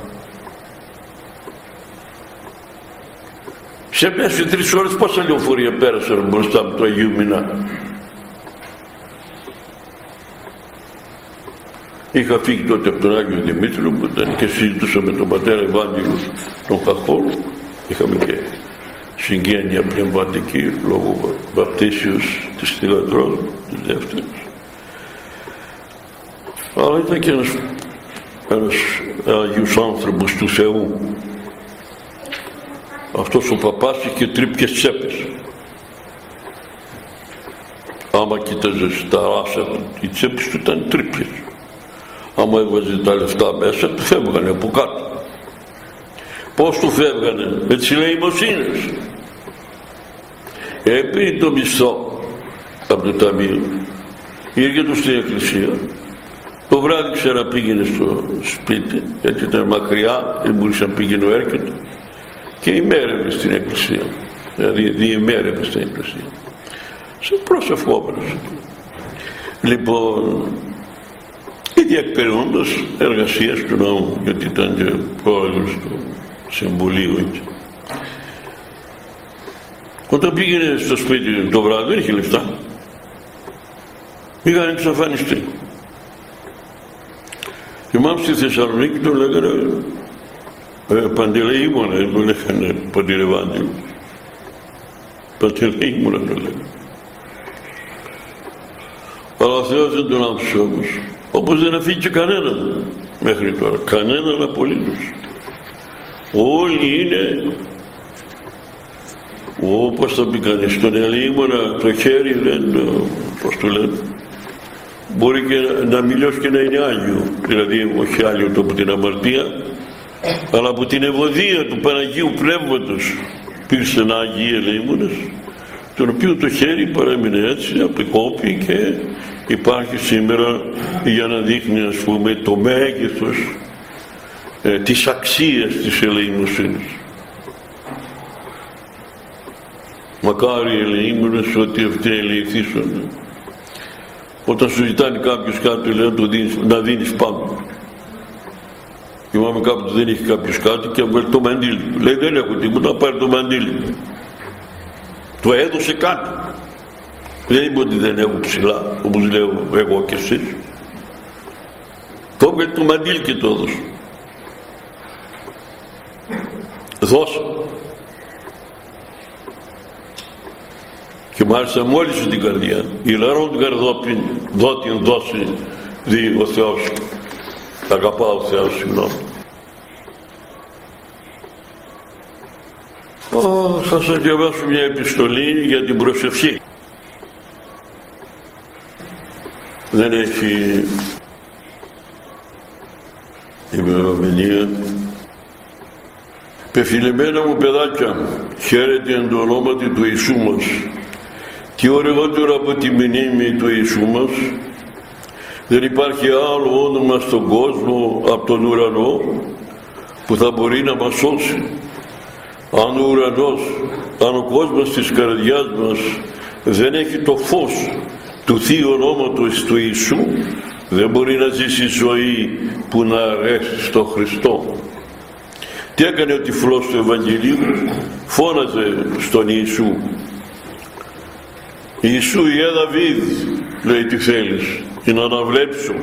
Σε μέσα σε 3 ώρες πόσα λεωφορεία πέρασαν μπροστά από το Αγίου Μινά. Είχα φύγει τότε από τον Άγιο Δημήτριο που ήταν και συζητούσα με τον πατέρα Ευάγγελο τον Χαχόλου. Είχαμε και συγγένεια πνευματική λόγω βαπτίσεως της θυγατρός της δεύτερης. Αλλά ήταν και ένας Άγιος άνθρωπος του Θεού. Αυτός ο παπάς είχε τρύπιες τσέπες. Άμα κοίταζες τα ράσα του, οι τσέπες του ήταν τρύπιες. Άμα έβαζε τα λεφτά μέσα, του φεύγανε από κάτω. Πώς του φεύγανε? Με τις ελεημοσύνες. Πήρε το μισθό από το ταμείο, ήρθε στην εκκλησία. Το βράδυ ξέρα πήγαινε στο σπίτι, γιατί ήταν μακριά, δεν μπορούσε να πήγαινε ο έρχεται, και ημέρευε στην εκκλησία. Δηλαδή διημέρευε στην εκκλησία. Σε προσευχόμενος. Λοιπόν, ή διεκπεραιώντας εργασίες του νόμου, γιατί ήταν και πρόεδρος του Συμβουλίου εκεί. Όταν πήγαινε στο σπίτι το βράδυ δεν είχε λεφτά. Είχαν εξαφανιστεί. Θυμάμαι στη Θεσσαλονίκη τον λέγανε Παντελεήμονα, δεν τον λέγανε Παντελευάντιο. Παντελεήμονα τον λέγανε. Αλλά ο Θεός δεν τον άφησε όμως. Όπως δεν αφήκε κανέναν. μέχρι τώρα, κανέναν απολύτως. Όλοι είναι, όπως θα πει κανείς, στον ελεήμονα το χέρι δεν, πώς το λένε, μπορεί και να μιλώσει και να είναι Άγιο, δηλαδή όχι Άγιο το από την αμαρτία, αλλά από την ευωδία του Παναγίου Πνεύματος πήρσαν Άγιοι ελεήμονες, τον οποίο το χέρι παρέμεινε έτσι, απεκόπη, και υπάρχει σήμερα για να δείχνει, ας πούμε, το μέγεθος της αξίας της ελεημοσύνης. Μακάρι οι ελεήμονες ότι αυτοί ελεηθήσονται. Όταν σου ζητάνε κάποιος κάτι, λέει να δίνεις πάνω. Θυμάμαι κάποτε δεν είχε κάποιος κάτι και έβγαλε το μαντίλι. Λέει δεν έχω τίποτα, να πάρει το μαντίλι. Του έδωσε κάτι. Δεν είπε ότι δεν έχω ψηλά, όπως λέω εγώ και εσείς. Το έβγαλε το μαντίλι και το έδωσε. Δώσε. Και μάλιστα μόλις την καρδιά, ηλαρών καρδόπιν, δότην δώσει δι ο Θεός. Αγαπάω ο Θεός, συγγνώμη. Θα σας διαβάσω μια επιστολή για την προσευχή. Δεν έχει ημερομηνία. Πεφιλεμένα μου παιδάκια, χαίρετε εν το ονόματι του Ιησού μας. Τι ωραιότερο από τη μνήμη του Ιησού μας. Δεν υπάρχει άλλο όνομα στον κόσμο από τον ουρανό που θα μπορεί να μας σώσει. Αν ο ουρανός, αν ο κόσμος της καρδιάς μας δεν έχει το φως του Θείου ονόματος του Ιησού, δεν μπορεί να ζήσει ζωή που να αρέσει στον Χριστό. Τι έκανε ο τυφλός του Ευαγγελίου? Φώναζε στον Ιησού. Ιησού, Ιε Δαβίδ, λέει, τι θέλεις? Και να αναβλέψω.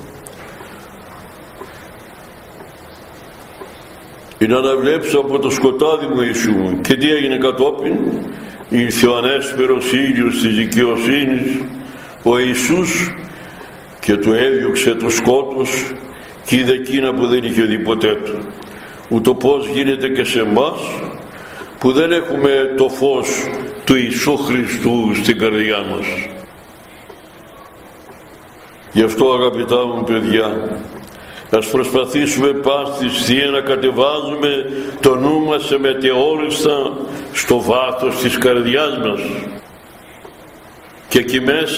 Και να αναβλέψω από το σκοτάδι μου, Ιησού μου. Και τι έγινε κατόπιν? Ήρθε ο ανέσπερος ήλιος της δικαιοσύνης, ο Ιησούς, και του έδιωξε το σκότος και είδε εκείνα που δεν είχε δει ποτέ του. Ούτω πώς γίνεται και σε εμάς που δεν έχουμε το φως του Ιησού Χριστού στην καρδιά μας. Γι' αυτό, αγαπητά μου παιδιά, ας προσπαθήσουμε πάση θεία να κατεβάζουμε το νου μας σε μετεόριστα στο βάθος της καρδιάς μας και εκεί μέσα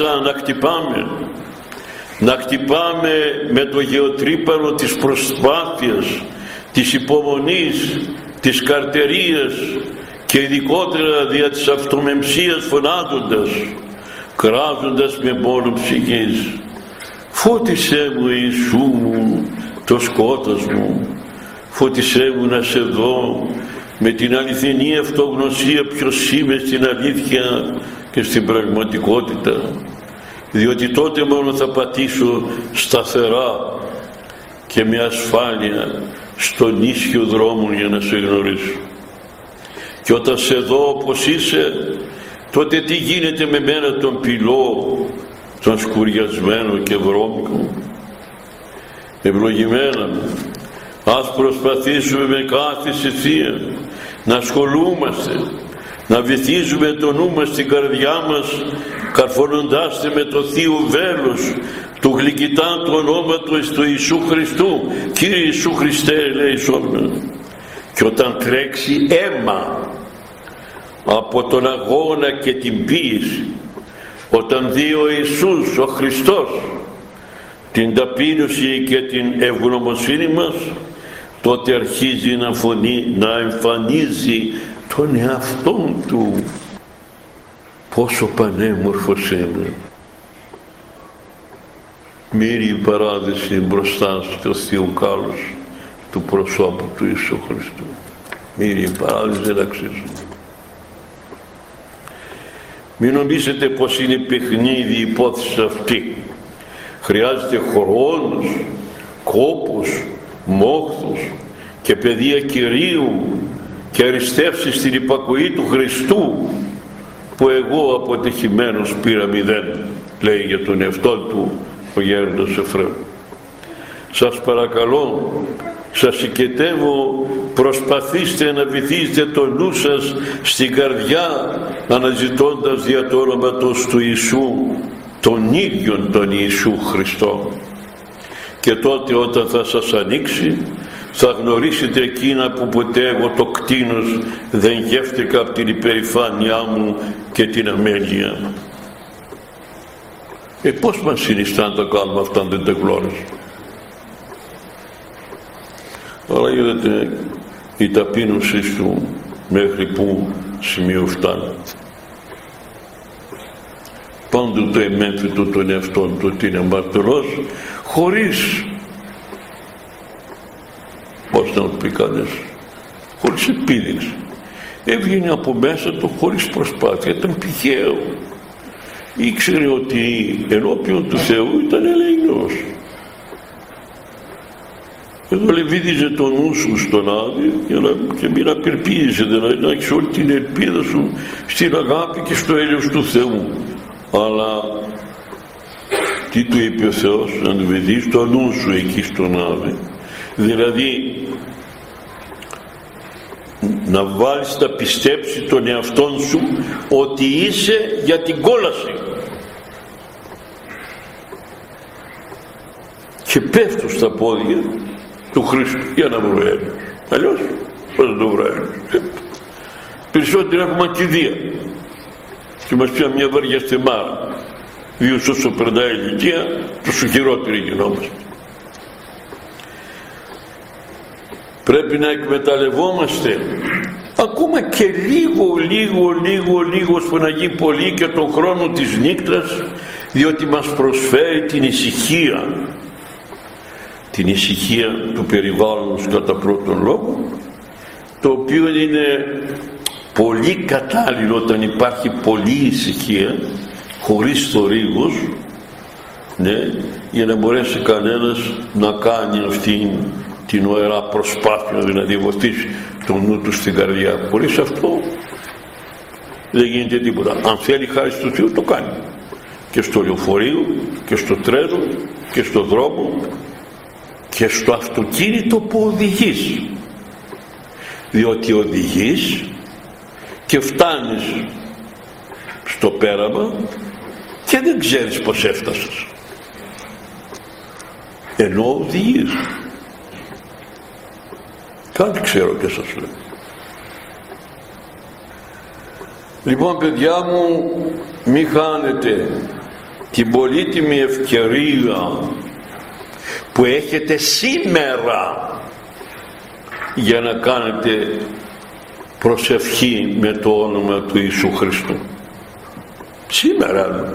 να χτυπάμε με το γεωτρύπανο της προσπάθειας, της υπομονής, της καρτερίας και ειδικότερα δια της αυτομεμψίας, φωνάζοντας, κράζοντας με πόνο ψυχής: φώτισέ μου, Ιησού μου, το σκότος μου, φώτισέ μου να σε δω με την αληθινή αυτογνωσία ποιος είμαι στην αλήθεια και στην πραγματικότητα, διότι τότε μόνο θα πατήσω σταθερά και με ασφάλεια στον ίσιο δρόμο για να σε γνωρίσω. Και όταν σε δω όπως είσαι, τότε τι γίνεται με μένα τον πυλό, τον σκουριασμένο και βρώμικο? Ευλογημένα μου, ας προσπαθήσουμε με κάθε θυσία να ασχολούμαστε, να βυθίζουμε το νου μας στην καρδιά μας, καρφώνοντάς με το Θείο βέλος του γλυκητάν του ονόματος του Ιησού Χριστού. Κύριε Ιησού Χριστέ, ελέησόν. Και όταν τρέξει αίμα από τον αγώνα και την πίεση, όταν δει ο Ιησούς, ο Χριστός, την ταπείνωση και την ευγνωμοσύνη μας, τότε αρχίζει να εμφανίζει τον εαυτόν του. Πόσο πανέμορφος είναι. Μύριη παράδειση μπροστά στο Θείο κάλος του προσώπου του Ιησού Χριστού. Μύριη παράδειση δεν αξίζει. Μην νομίζετε πως είναι παιχνίδι η υπόθεση αυτή. Χρειάζεται χρόνος, κόπος, μόχθος και παιδεία Κυρίου και αριστεύσεις στην υπακοή του Χριστού, που εγώ αποτυχημένος πήρα 0, λέει για τον εαυτό του ο γέροντας Εφραίμ. σας παρακαλώ, σας οικετεύω, προσπαθήστε να βυθίσετε το νου σας στην καρδιά, αναζητώντας δια το όνοματος του Ιησού τον ίδιον τον Ιησού Χριστό. Και τότε όταν θα σας ανοίξει, θα γνωρίσετε εκείνα που ποτέ εγώ το κτήνος δεν γεύτηκα από την υπερηφάνειά μου και την αμέλεια. Πώς μας συνιστά να τα κάνουμε αυτά αν δεν τα γνώριζε? Αλλά είδατε η ταπείνωση του μέχρι που σημείο φτάνει. Πάντοτε εμέμφυτο τον εαυτόν του ότι είναι αμαρτωλός, χωρίς, πώς να το πει κανείς, χωρίς επίδειξη. Έβγαινε από μέσα του χωρίς προσπάθεια, ήταν πηχαίο. Ήξερε ότι ενώπιον του Θεού ήταν ελεηνός. Εδώ λεβίδιζε το νου σου στον Άδη και μην απελπίζεσαι, δηλαδή να έχεις όλη την ελπίδα σου στην αγάπη και στο έλεος του Θεού. Αλλά τι του είπε ο Θεός? Να λεβιδείς το νου σου εκεί στον Άδη, δηλαδή να βάλεις να πιστέψει τον εαυτόν σου ότι είσαι για την κόλαση. Και πέφτω στα πόδια του Χριστού για να βρω Έλληνος. Αλλιώς πώς να το βρω Έλληνος? Περισσότεροι έχουμε ακηδία και μας πιάνει μια βαριά στεμάρα. Διότι όσο περνάει η ηλικία τόσο χειρότεροι γινόμαστε. Πρέπει να εκμεταλλευόμαστε ακόμα και λίγο ώστε να γίνει πολύ και τον χρόνο της νύκτρας, διότι μας προσφέρει την ησυχία του περιβάλλοντος κατά πρώτον λόγο, το οποίο είναι πολύ κατάλληλο όταν υπάρχει πολλή ησυχία χωρίς θορύβος, ναι, για να μπορέσει κανένας να κάνει αυτή την ωερά προσπάθεια, δηλαδή βοηθήσει τον νου του στην καρδιά. Χωρίς αυτό δεν γίνεται τίποτα. Αν θέλει χάρη του Θεού το κάνει και στο λεωφορείο και στο τρένο και στο δρόμο και στο αυτοκίνητο που οδηγείς, διότι οδηγείς και φτάνεις στο πέραμα και δεν ξέρεις πως έφτασες, ενώ οδηγείς. Κάτι ξέρω και σας λέω. Λοιπόν, παιδιά μου, μη χάνετε την πολύτιμη ευκαιρία που έχετε σήμερα για να κάνετε προσευχή με το όνομα του Ιησού Χριστού. Σήμερα.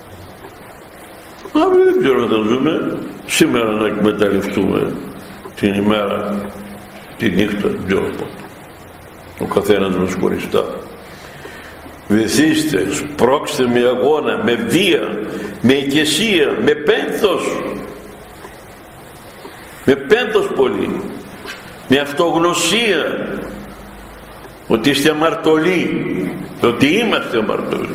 Αύριο δεν ξέρω να τα ζούμε. Σήμερα να εκμεταλλευτούμε την ημέρα, τη νύχτα, δεν ξέρω πότε. Ο καθένας μας χωριστά. Βυθίστε, σπρώξτε με αγώνα, με βία, με οικεσία, με πένθος. Με πένθος πολύ. Με αυτογνωσία. Ότι είστε αμαρτωλοί. Ότι είμαστε αμαρτωλοί.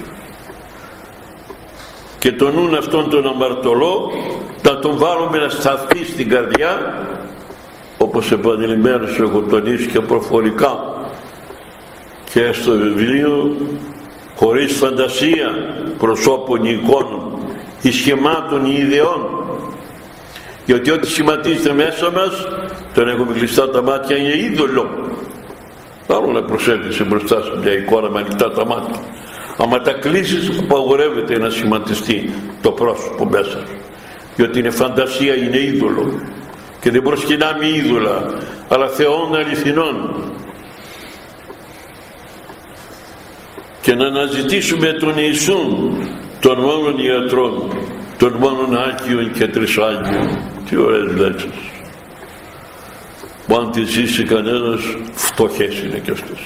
Και τον νουν αυτόν τον αμαρτωλό θα τον βάλουμε να σταθεί στην καρδιά, όπως επανειλημμένως έχω τονίσει και προφορικά και στο βιβλίο, χωρίς φαντασία προσώπων ή εικόνων ή σχημάτων ή ιδεών, γιατί ό,τι σχηματίζεται μέσα μας, τον έχουμε κλειστά τα μάτια, είναι είδωλο. Άλλο να προσέλθεις μπροστά σε μια εικόνα με ανοιχτά τα μάτια. Άμα τα κλείσεις, απαγορεύεται να σχηματιστεί το πρόσωπο μέσα, διότι είναι φαντασία, είναι είδωλο και δεν προσκυνάμε είδωλα, αλλά Θεών αληθινών. Και να αναζητήσουμε τον Ιησούν, τον μόνον ιατρόν, τον μόνον Άγιον και Τρισάγιον. Τι ωραίες λέξεις. Που αν τη ζήσει κανένας, φτωχές είναι κι αυτές.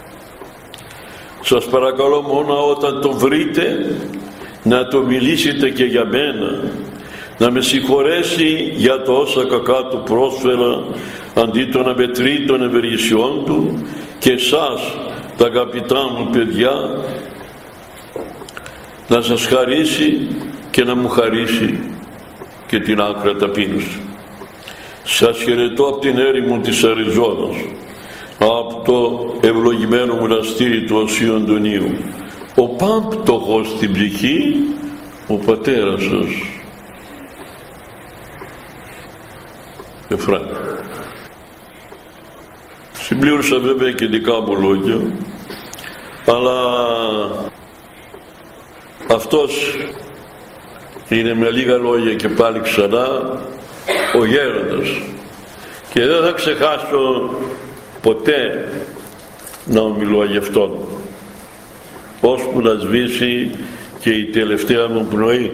Σας παρακαλώ μόνο όταν το βρείτε να το μιλήσετε και για μένα, να με συγχωρέσει για το όσα κακά του πρόσφερα αντί των αμετρήτων ευεργεσιών του, και εσάς τα αγαπητά μου παιδιά να σας χαρίσει και να μου χαρίσει και την άκρα ταπείνωση. Σας χαιρετώ από την έρημο της Αριζόνας, από το ευλογημένο μοναστήρι του Οσίου Αντωνίου. Ο πάμπτωχος στην ψυχή, ο πατέρας σας, Εφραίμ. Συμπλήρωσα βέβαια και δικά μου λόγια, αλλά αυτός είναι με λίγα λόγια και πάλι ξανά ο γέροντας, και δεν θα ξεχάσω ποτέ να ομιλώ γι' αυτόν, ώσπου να σβήσει και η τελευταία μου πνοή.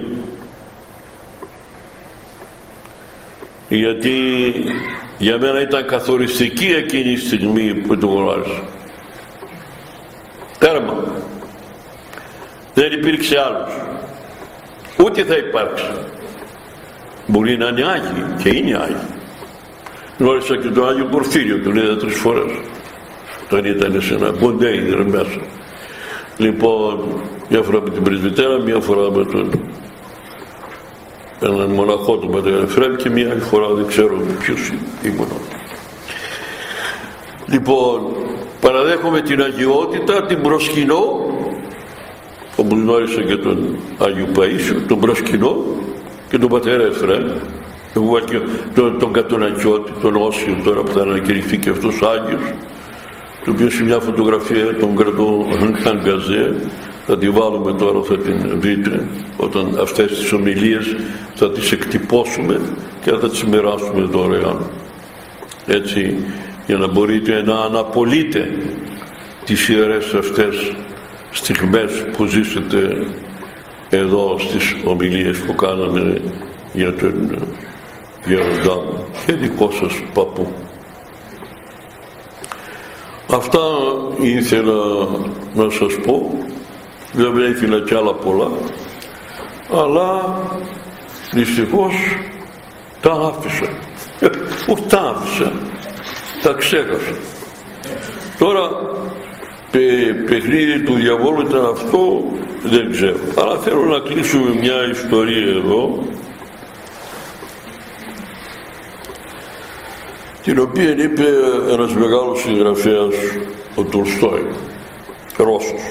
Γιατί για μένα ήταν καθοριστική εκείνη η στιγμή που το γνώρισα. Τέρμα. Δεν υπήρξε άλλος, ούτε θα υπάρξει. Μπορεί να είναι Άγιοι, και είναι Άγιοι. Γνώρισα και τον Άγιο Πορφύριο, τον είδα 3 φορές. Τον ήταν σε ένα κοντέινερ μέσα. Λοιπόν, μια φορά με την πρεσβυτέρα, μια φορά με τον έναν μοναχό του πατέρα Εφραίμ, και μια άλλη φορά δεν ξέρω ποιος ήμουν. Λοιπόν, παραδέχομαι την αγιότητα, την προσκυνώ, όπου γνώρισα και τον Άγιο Παΐσιο, τον προσκυνώ, και τον πατέρα Εφραίμ, τον Κατονακιώτη, τον Όσιο τώρα που θα ανακηρυχθεί και αυτός Άγιος, το οποίο σε μια φωτογραφία τον κρατώ χαγκαζέ, θα τη βάλουμε τώρα, θα την δείτε όταν αυτές τις ομιλίες θα τις εκτυπώσουμε και θα τις μοιράσουμε δωρεάν, έτσι, για να μπορείτε να αναπολείτε τις ιερές αυτές στιγμές που ζήσετε εδώ στις ομιλίες που κάναμε για τον γέροντά μου και δικό σας παππού. Αυτά ήθελα να σας πω. Βέβαια ήθελα κι άλλα πολλά, αλλά δυστυχώς τα άφησα. Όχι τα άφησα, τα ξέχασα. Τώρα παιχνίδι του διαβόλου ήταν αυτό, δεν ξέρω. Αλλά θέλω να κλείσουμε μια ιστορία εδώ, την οποία είπε ένας μεγάλος συγγραφέας, ο Τολστόι, Ρώσος.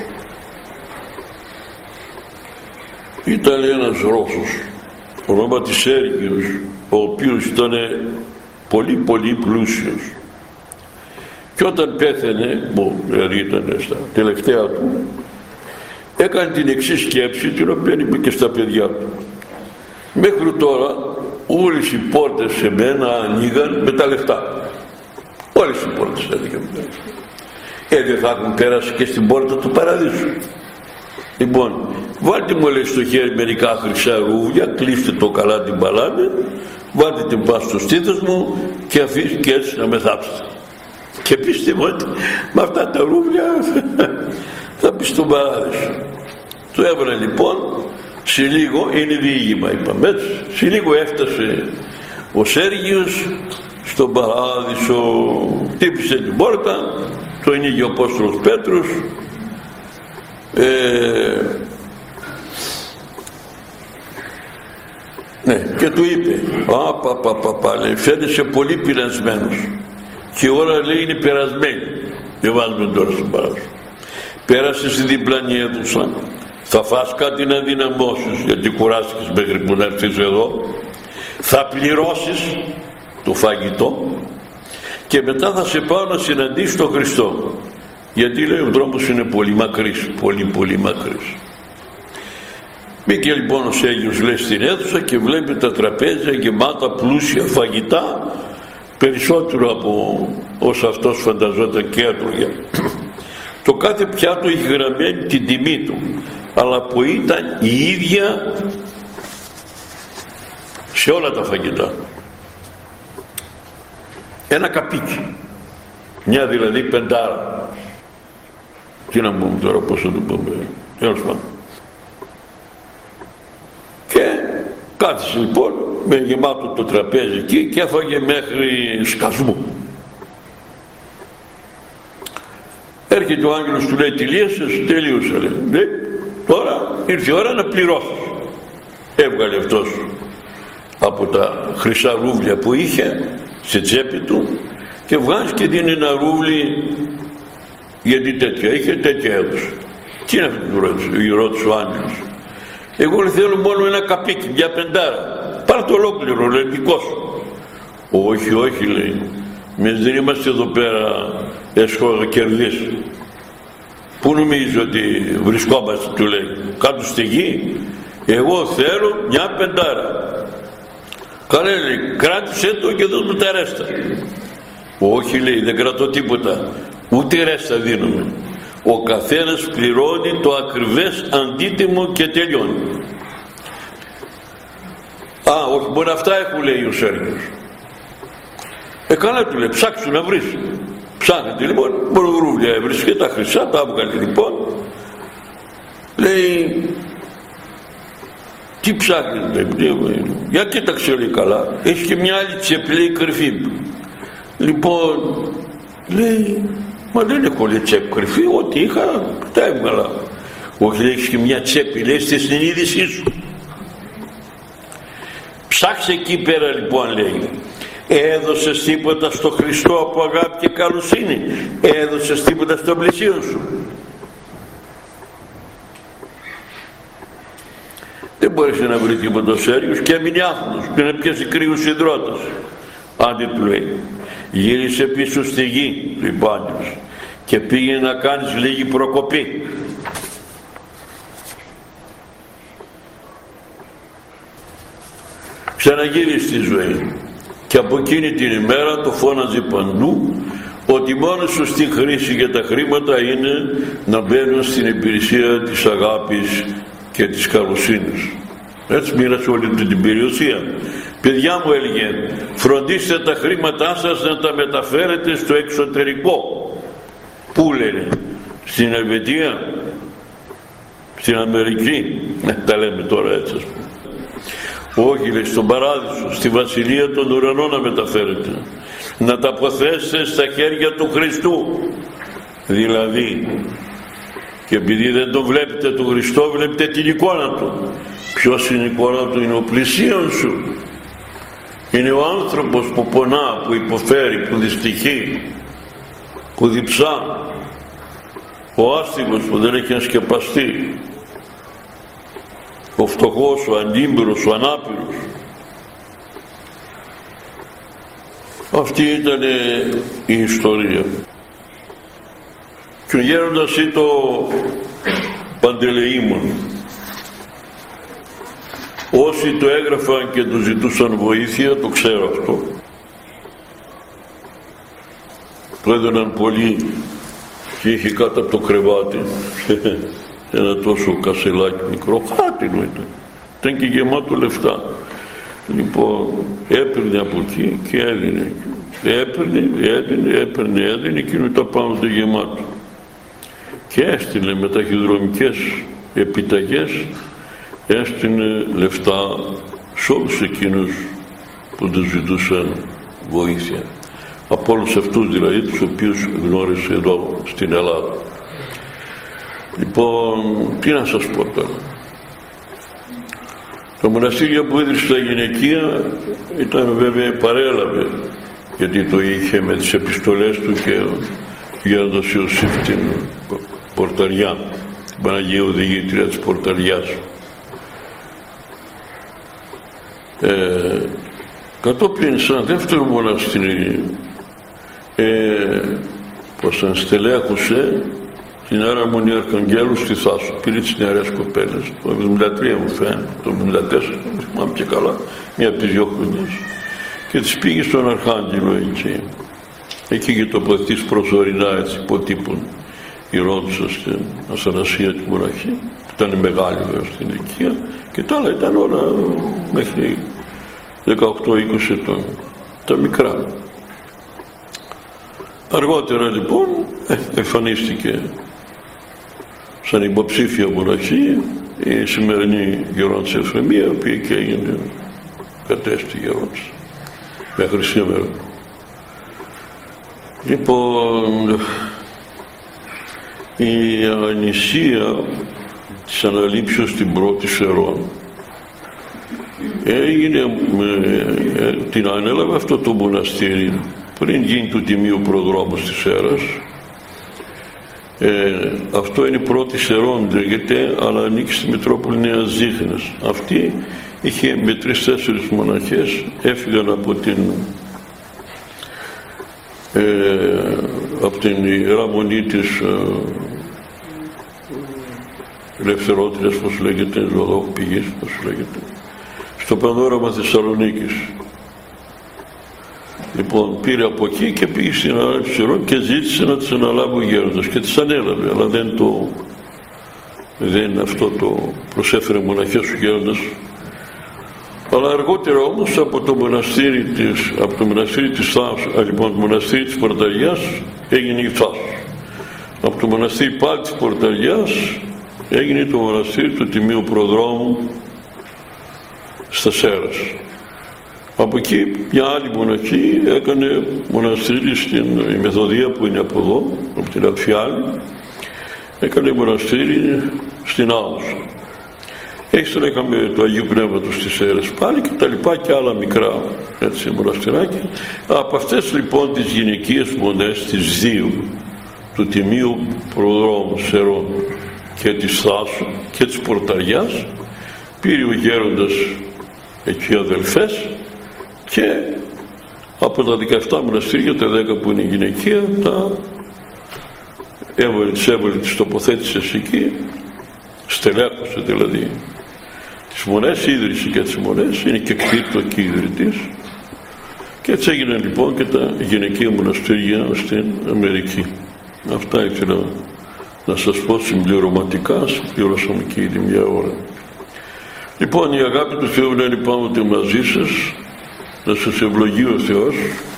Ήταν ένας Ρώσος, ονόματι Σέργιος, ο οποίος ήταν πολύ πλούσιος, και όταν πέθανε, δηλαδή ήταν στα τελευταία του, έκανε την εξής σκέψη, την οποία είπε και στα παιδιά του. Μέχρι τώρα όλες οι πόρτες σε μένα ανοίγαν με τα λεφτά. Όλες οι πόρτες ανοίγαν με τα λεφτά. Δεν θα έχουν πέρασει και στην πόρτα του παραδείσου. Λοιπόν, βάλτε μου, λέει, στο χέρι μερικά χρυσά ρούβλια, κλείστε το καλά την μπαλάνη, βάλτε την πάνω στο στήθος μου και αφήστε και έτσι να με θάψετε. Και πίστευε ότι με αυτά τα ρούβλια θα πει στον παράδεισο. Το έβαλε λοιπόν, σε λίγο, είναι διήγημα είπαμε έτσι, σε λίγο έφτασε ο Σέργιος στον παράδεισο, χτύπησε την πόρτα, το ανοίγει ο Απόστολος Πέτρος, ναι, και του είπε, λέει, φαίνεσαι πολύ πειρασμένος, και η ώρα, λέει, είναι περασμένη. Δεν βάζουμε τώρα στον παράδεισο. Πέρασε στη διπλανή αίθουσα, θα φας κάτι να δυναμώσεις, γιατί κουράστηκες μέχρι που να έρθεις εδώ, θα πληρώσεις το φαγητό και μετά θα σε πάω να συναντήσεις τον Χριστό, γιατί, λέει, ο δρόμος είναι πολύ μακρύς, πολύ μακρύς. Μπήκε λοιπόν ο Σέγιος, λέει, στην αίθουσα και βλέπει τα τραπέζια γεμάτα πλούσια φαγητά, περισσότερο από όσο αυτός φανταζόταν και έτρωγε. Το κάθε πιάτο είχε γραμμένη την τιμή του, αλλά που ήταν η ίδια σε όλα τα φαγητά. Ένα καπίκι, μια δηλαδή πεντάρα. Τι να πούμε τώρα, πώς θα το πούμε, τέλος πάντων. Και κάθισε λοιπόν με γεμάτο το τραπέζι εκεί και έφαγε μέχρι σκασμού. Έρχεται ο άγγελος, του λέει, τελείωσες? Τελείωσα, λέει. Τώρα ήρθε η ώρα να πληρώσεις. Έβγαλε αυτός από τα χρυσά ρούβλια που είχε σε τσέπη του και βγάζει και δίνει ένα ρούβλι, γιατί τέτοια είχε, τέτοια έδωσε. Τι είναι αυτό που ρώτησε ο Άγγελος? Εγώ θέλω μόνο ένα καπίκι, μια πεντάρα. Πάρ' το ολόκληρο, λέει, δικό σου. Όχι, όχι, λέει, εμείς δεν είμαστε εδώ πέρα εσχοδοκερδείς. Πού νομίζω ότι βρισκόμαστε, του λέει, κάτω στη γη? Εγώ θέλω μια πεντάρα. Καλά, λέει, κράτησε το και δώσ' μου τα ρέστα. Όχι, λέει, δεν κρατώ τίποτα, ούτε ρέστα δίνουμε. Ο καθένας πληρώνει το ακριβές αντίτιμο και τελειώνει. Α, όχι, μπορεί αυτά έχουν, λέει ο Σέργιος. Καλά, του λέει, ψάξου να βρεις. Ψάχνετε λοιπόν, ρούβλια έβρισκε, τα χρυσά, τα έβγαλε λοιπόν. Λέει, τι ψάχνετε? Για κοίταξε, λέει, καλά. Έχει και μια άλλη τσέπη, λέει, κρυφή. Λοιπόν, λέει, μα δεν έχω, λέει, τσέπη κρυφή, ό,τι είχα τα έβγαλα. Όχι, λέει, έχεις και μια τσέπη, λέει, στη συνείδησή σου. Ψάξε εκεί πέρα λοιπόν, λέει. Έδωσες τίποτα στο Χριστό από αγάπη και καλοσύνη? Έδωσες τίποτα στον πλησίον σου? Δεν μπόρεσε να βρει τίποτα ο Σέργιος και έμεινε άφωνος και να πιάσει κρύους υδρότας. Άντε, του λέει, γύρισε πίσω στη γη, λοιπόν, και πήγαινε να κάνεις λίγη προκοπή. Ξαναγύρισε στη ζωή και από εκείνη την ημέρα το φώναζε παντού ότι μόνο σωστή χρήση για τα χρήματα είναι να μπαίνουν στην υπηρεσία της αγάπης και της καλοσύνης. Έτσι μοίρασε όλη την περιουσία. Παιδιά μου, έλεγε, φροντίστε τα χρήματά σας να τα μεταφέρετε στο εξωτερικό. Πού, λένε? Στην Ελβετία, στην Αμερική? Τα λέμε τώρα έτσι, ας πούμε. Όχι, λέει, στον παράδεισο, στη βασιλεία των ουρανών να μεταφέρετε. Να τα αποθέσετε στα χέρια του Χριστού. Δηλαδή, και επειδή δεν τον βλέπετε τον Χριστό, βλέπετε την εικόνα του. Ποιος είναι η εικόνα του? Είναι ο πλησίον σου. Είναι ο άνθρωπος που πονά, που υποφέρει, που δυστυχεί, που διψά. Ο άστιγος που δεν έχει ασκεπαστεί. Ο φτωχός, ο ανήμπηρος, ο ανάπηρος. Αυτή ήταν η ιστορία. Και ο γέροντας ήταν ο Παντελεήμων. Όσοι το έγραφαν και του ζητούσαν βοήθεια, το ξέρω αυτό. Το έδωναν πολύ και είχε κάτω από το κρεβάτι ένα τόσο κασελάκι μικρό, χάτινο ήταν και γεμάτο λεφτά. Λοιπόν, έπαιρνε από εκεί και έδινε. Έδινε, εκείνο τα πάνω στο γεμάτο. Και έστειλε με ταχυδρομικές επιταγές, έστειλε λεφτά σε όλους εκείνους που τους ζητούσαν βοήθεια. Από όλους αυτούς δηλαδή, τους οποίους γνώρισε εδώ στην Ελλάδα. Λοιπόν, τι να σας πω τώρα. Το μοναστήριο που ίδρυσε τα γυναικεία ήταν βέβαια, παρέλαβε, γιατί το είχε με τις επιστολές του και ο γέροντας Ιωσήφ την Πορταριά, την Παναγία Οδηγήτρια της Πορταριάς. Κατόπιν σαν δεύτερο μοναστήρι πως ανστελέχωσε την Άρα Μονή Αρχαγγέλου στη Θάσο. Πήρε τις νεαρές κοπέλες, το 1973 μου φαίνεται, το 1974, δεν θυμάμαι και καλά, μία από τις 2 χρονιές, και τις πήγε στον Αρχάγγελο εκεί. Εκεί και τοποθετείς προσωρινά, έτσι, υποτύπων, η Ρόντουσα στην Αθανασία τη μοναχή, ήταν μεγάλη βέβαια στην ηλικία, και τα άλλα ήταν όλα μέχρι 18-20 ετών, τα μικρά. Αργότερα λοιπόν εμφανίστηκε σαν υποψήφια μοναχή η σημερινή γερόντισσα Εφρεμία, η οποία και έγινε, κατέστη γερόντισσα μέχρι σήμερα. Λοιπόν, η ανησία της αναλήψεως στην πρώτη Σερών έγινε την ανέλαβε αυτό το μοναστήρι πριν γίνει του Τιμίου Προδρόμου της Σέρας. Αυτό είναι η πρώτη Σερών λέγεται, αλλά ανήκει στη Μητρόπολη Νέας Ζήχνας. Αυτή είχε με 3-4 μοναχές, έφυγαν από την Ιερά Μονή της Ελευθερότητας, πώς λέγεται, Ζωοδόχου Πηγής, πώς λέγεται, στο Πανόραμα Θεσσαλονίκης. Λοιπόν, πήρε από εκεί και πήγε στην ανάληψη Σερών και ζήτησε να τις αναλάβει ο γέροντας και τις ανέλαβε, αλλά δεν αυτό το προσέφερε μοναχές ο γέροντας. Αλλά αργότερα όμως από το μοναστήρι της Θάσου, λοιπόν, το μοναστήρι της Πορταριάς έγινε η Θάσου. Από το μοναστήρι πάλι της Πορταριάς έγινε το μοναστήρι του Τιμίου Προδρόμου στα Σέρας. Από εκεί μια άλλη μοναχή έκανε μοναστήρι στην Μεθοδία που είναι από εδώ, από την Αλφιάλη, έκανε μοναστήρι στην Άλουσα. Έξτρα είχαμε το Αγίου Πνεύματος στις Σέρες πάλι και τα λοιπά και άλλα μικρά έτσι μοναστηράκια. Από αυτές λοιπόν τις γυναικείες μονές, τις δύο, του Τιμίου Προδρόμου Σερών και της Θάσου και της Πορταριάς, πήρε ο γέροντας εκεί αδελφές και από τα 17 μοναστήρια, τα 10 που είναι γυναικεία, τις τοποθέτησε εκεί, στελέχωσε δηλαδή τις μονές, ίδρυσε και τις μονές, είναι και κτήτο και ιδρυτής, και έτσι έγιναν λοιπόν και τα γυναικεία μοναστήρια στην Αμερική. Αυτά ήθελα να σας πω συμπληρωματικά, συμπληρώσαμε και ήδη μια ώρα. Λοιπόν, η αγάπη του Θεού να είναι πάντοτε μαζί σας, να σας ευλογεί ο Θεός,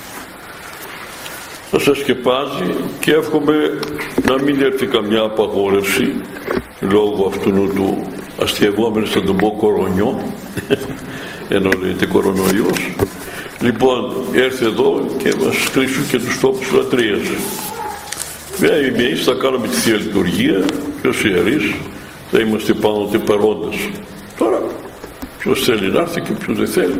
να σας σκεπάζει, και εύχομαι να μην έρθει καμιά απαγόρευση λόγω αυτού του αστειευόμενου, θα τον πω, κορονιό, ενώ λέγεται κορονοϊός. Λοιπόν, έρθει εδώ και μας κλείσουν και τους τόπους λατρείας. Εμείς θα κάνουμε τη Θεία Λειτουργία και ως ιερείς θα είμαστε πάντοτε παρόντες. Τώρα ποιος θέλει να έρθει και ποιος δεν θέλει,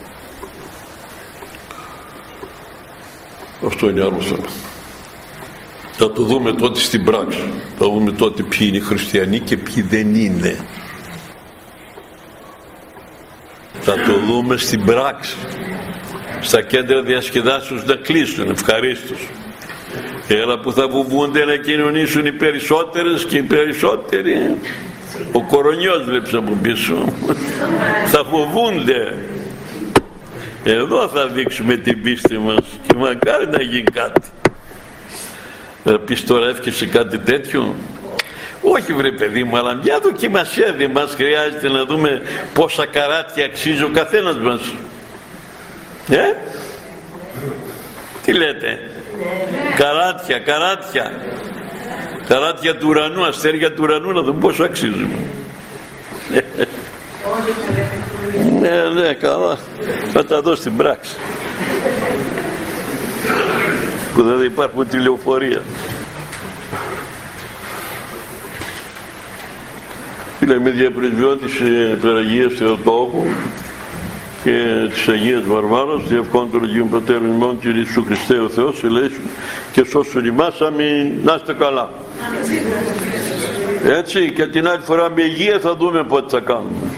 αυτό είναι άλλο θέμα. Θα το δούμε τότε στην πράξη, θα δούμε τότε ποιοι είναι χριστιανοί και ποιοι δεν είναι. Θα το δούμε στην πράξη. Στα κέντρα διασκεδάσεως να κλείσουν ευχαρίστως. Έλα που θα βουβούνται να κοινωνήσουν οι περισσότερες και οι περισσότεροι. Ο κορονιός βλέπεις από πίσω. Θα φοβούνται. Εδώ θα δείξουμε την πίστη μας και μακάρι να γίνει κάτι. Θα πεις τώρα εύχεσαι κάτι τέτοιο? Όχι βρε παιδί μου, αλλά μια δοκιμασία δεν μας χρειάζεται να δούμε πόσα καράτια αξίζει ο καθένας μας? Τι λέτε? Καράτια του ουρανού, αστέρια του ουρανού, να δούμε πόσο αξίζουμε. Ναι, καλά. Θα τα δω στην πράξη. Που δεν υπάρχουν τηλεοφορία. Λέμε διαπρεσβειώτης Περαγίας Θεοτόκου και της Αγίας Βαρβάρας, διευκόν των Αγίων Πατέρων ημών και Ιησού Χριστέ ο Θεός, ελέησον και σώσον ημάς. Αμήν. Να είστε καλά. Έτσι, και την άλλη φορά με υγεία θα δούμε πότε θα κάνουμε.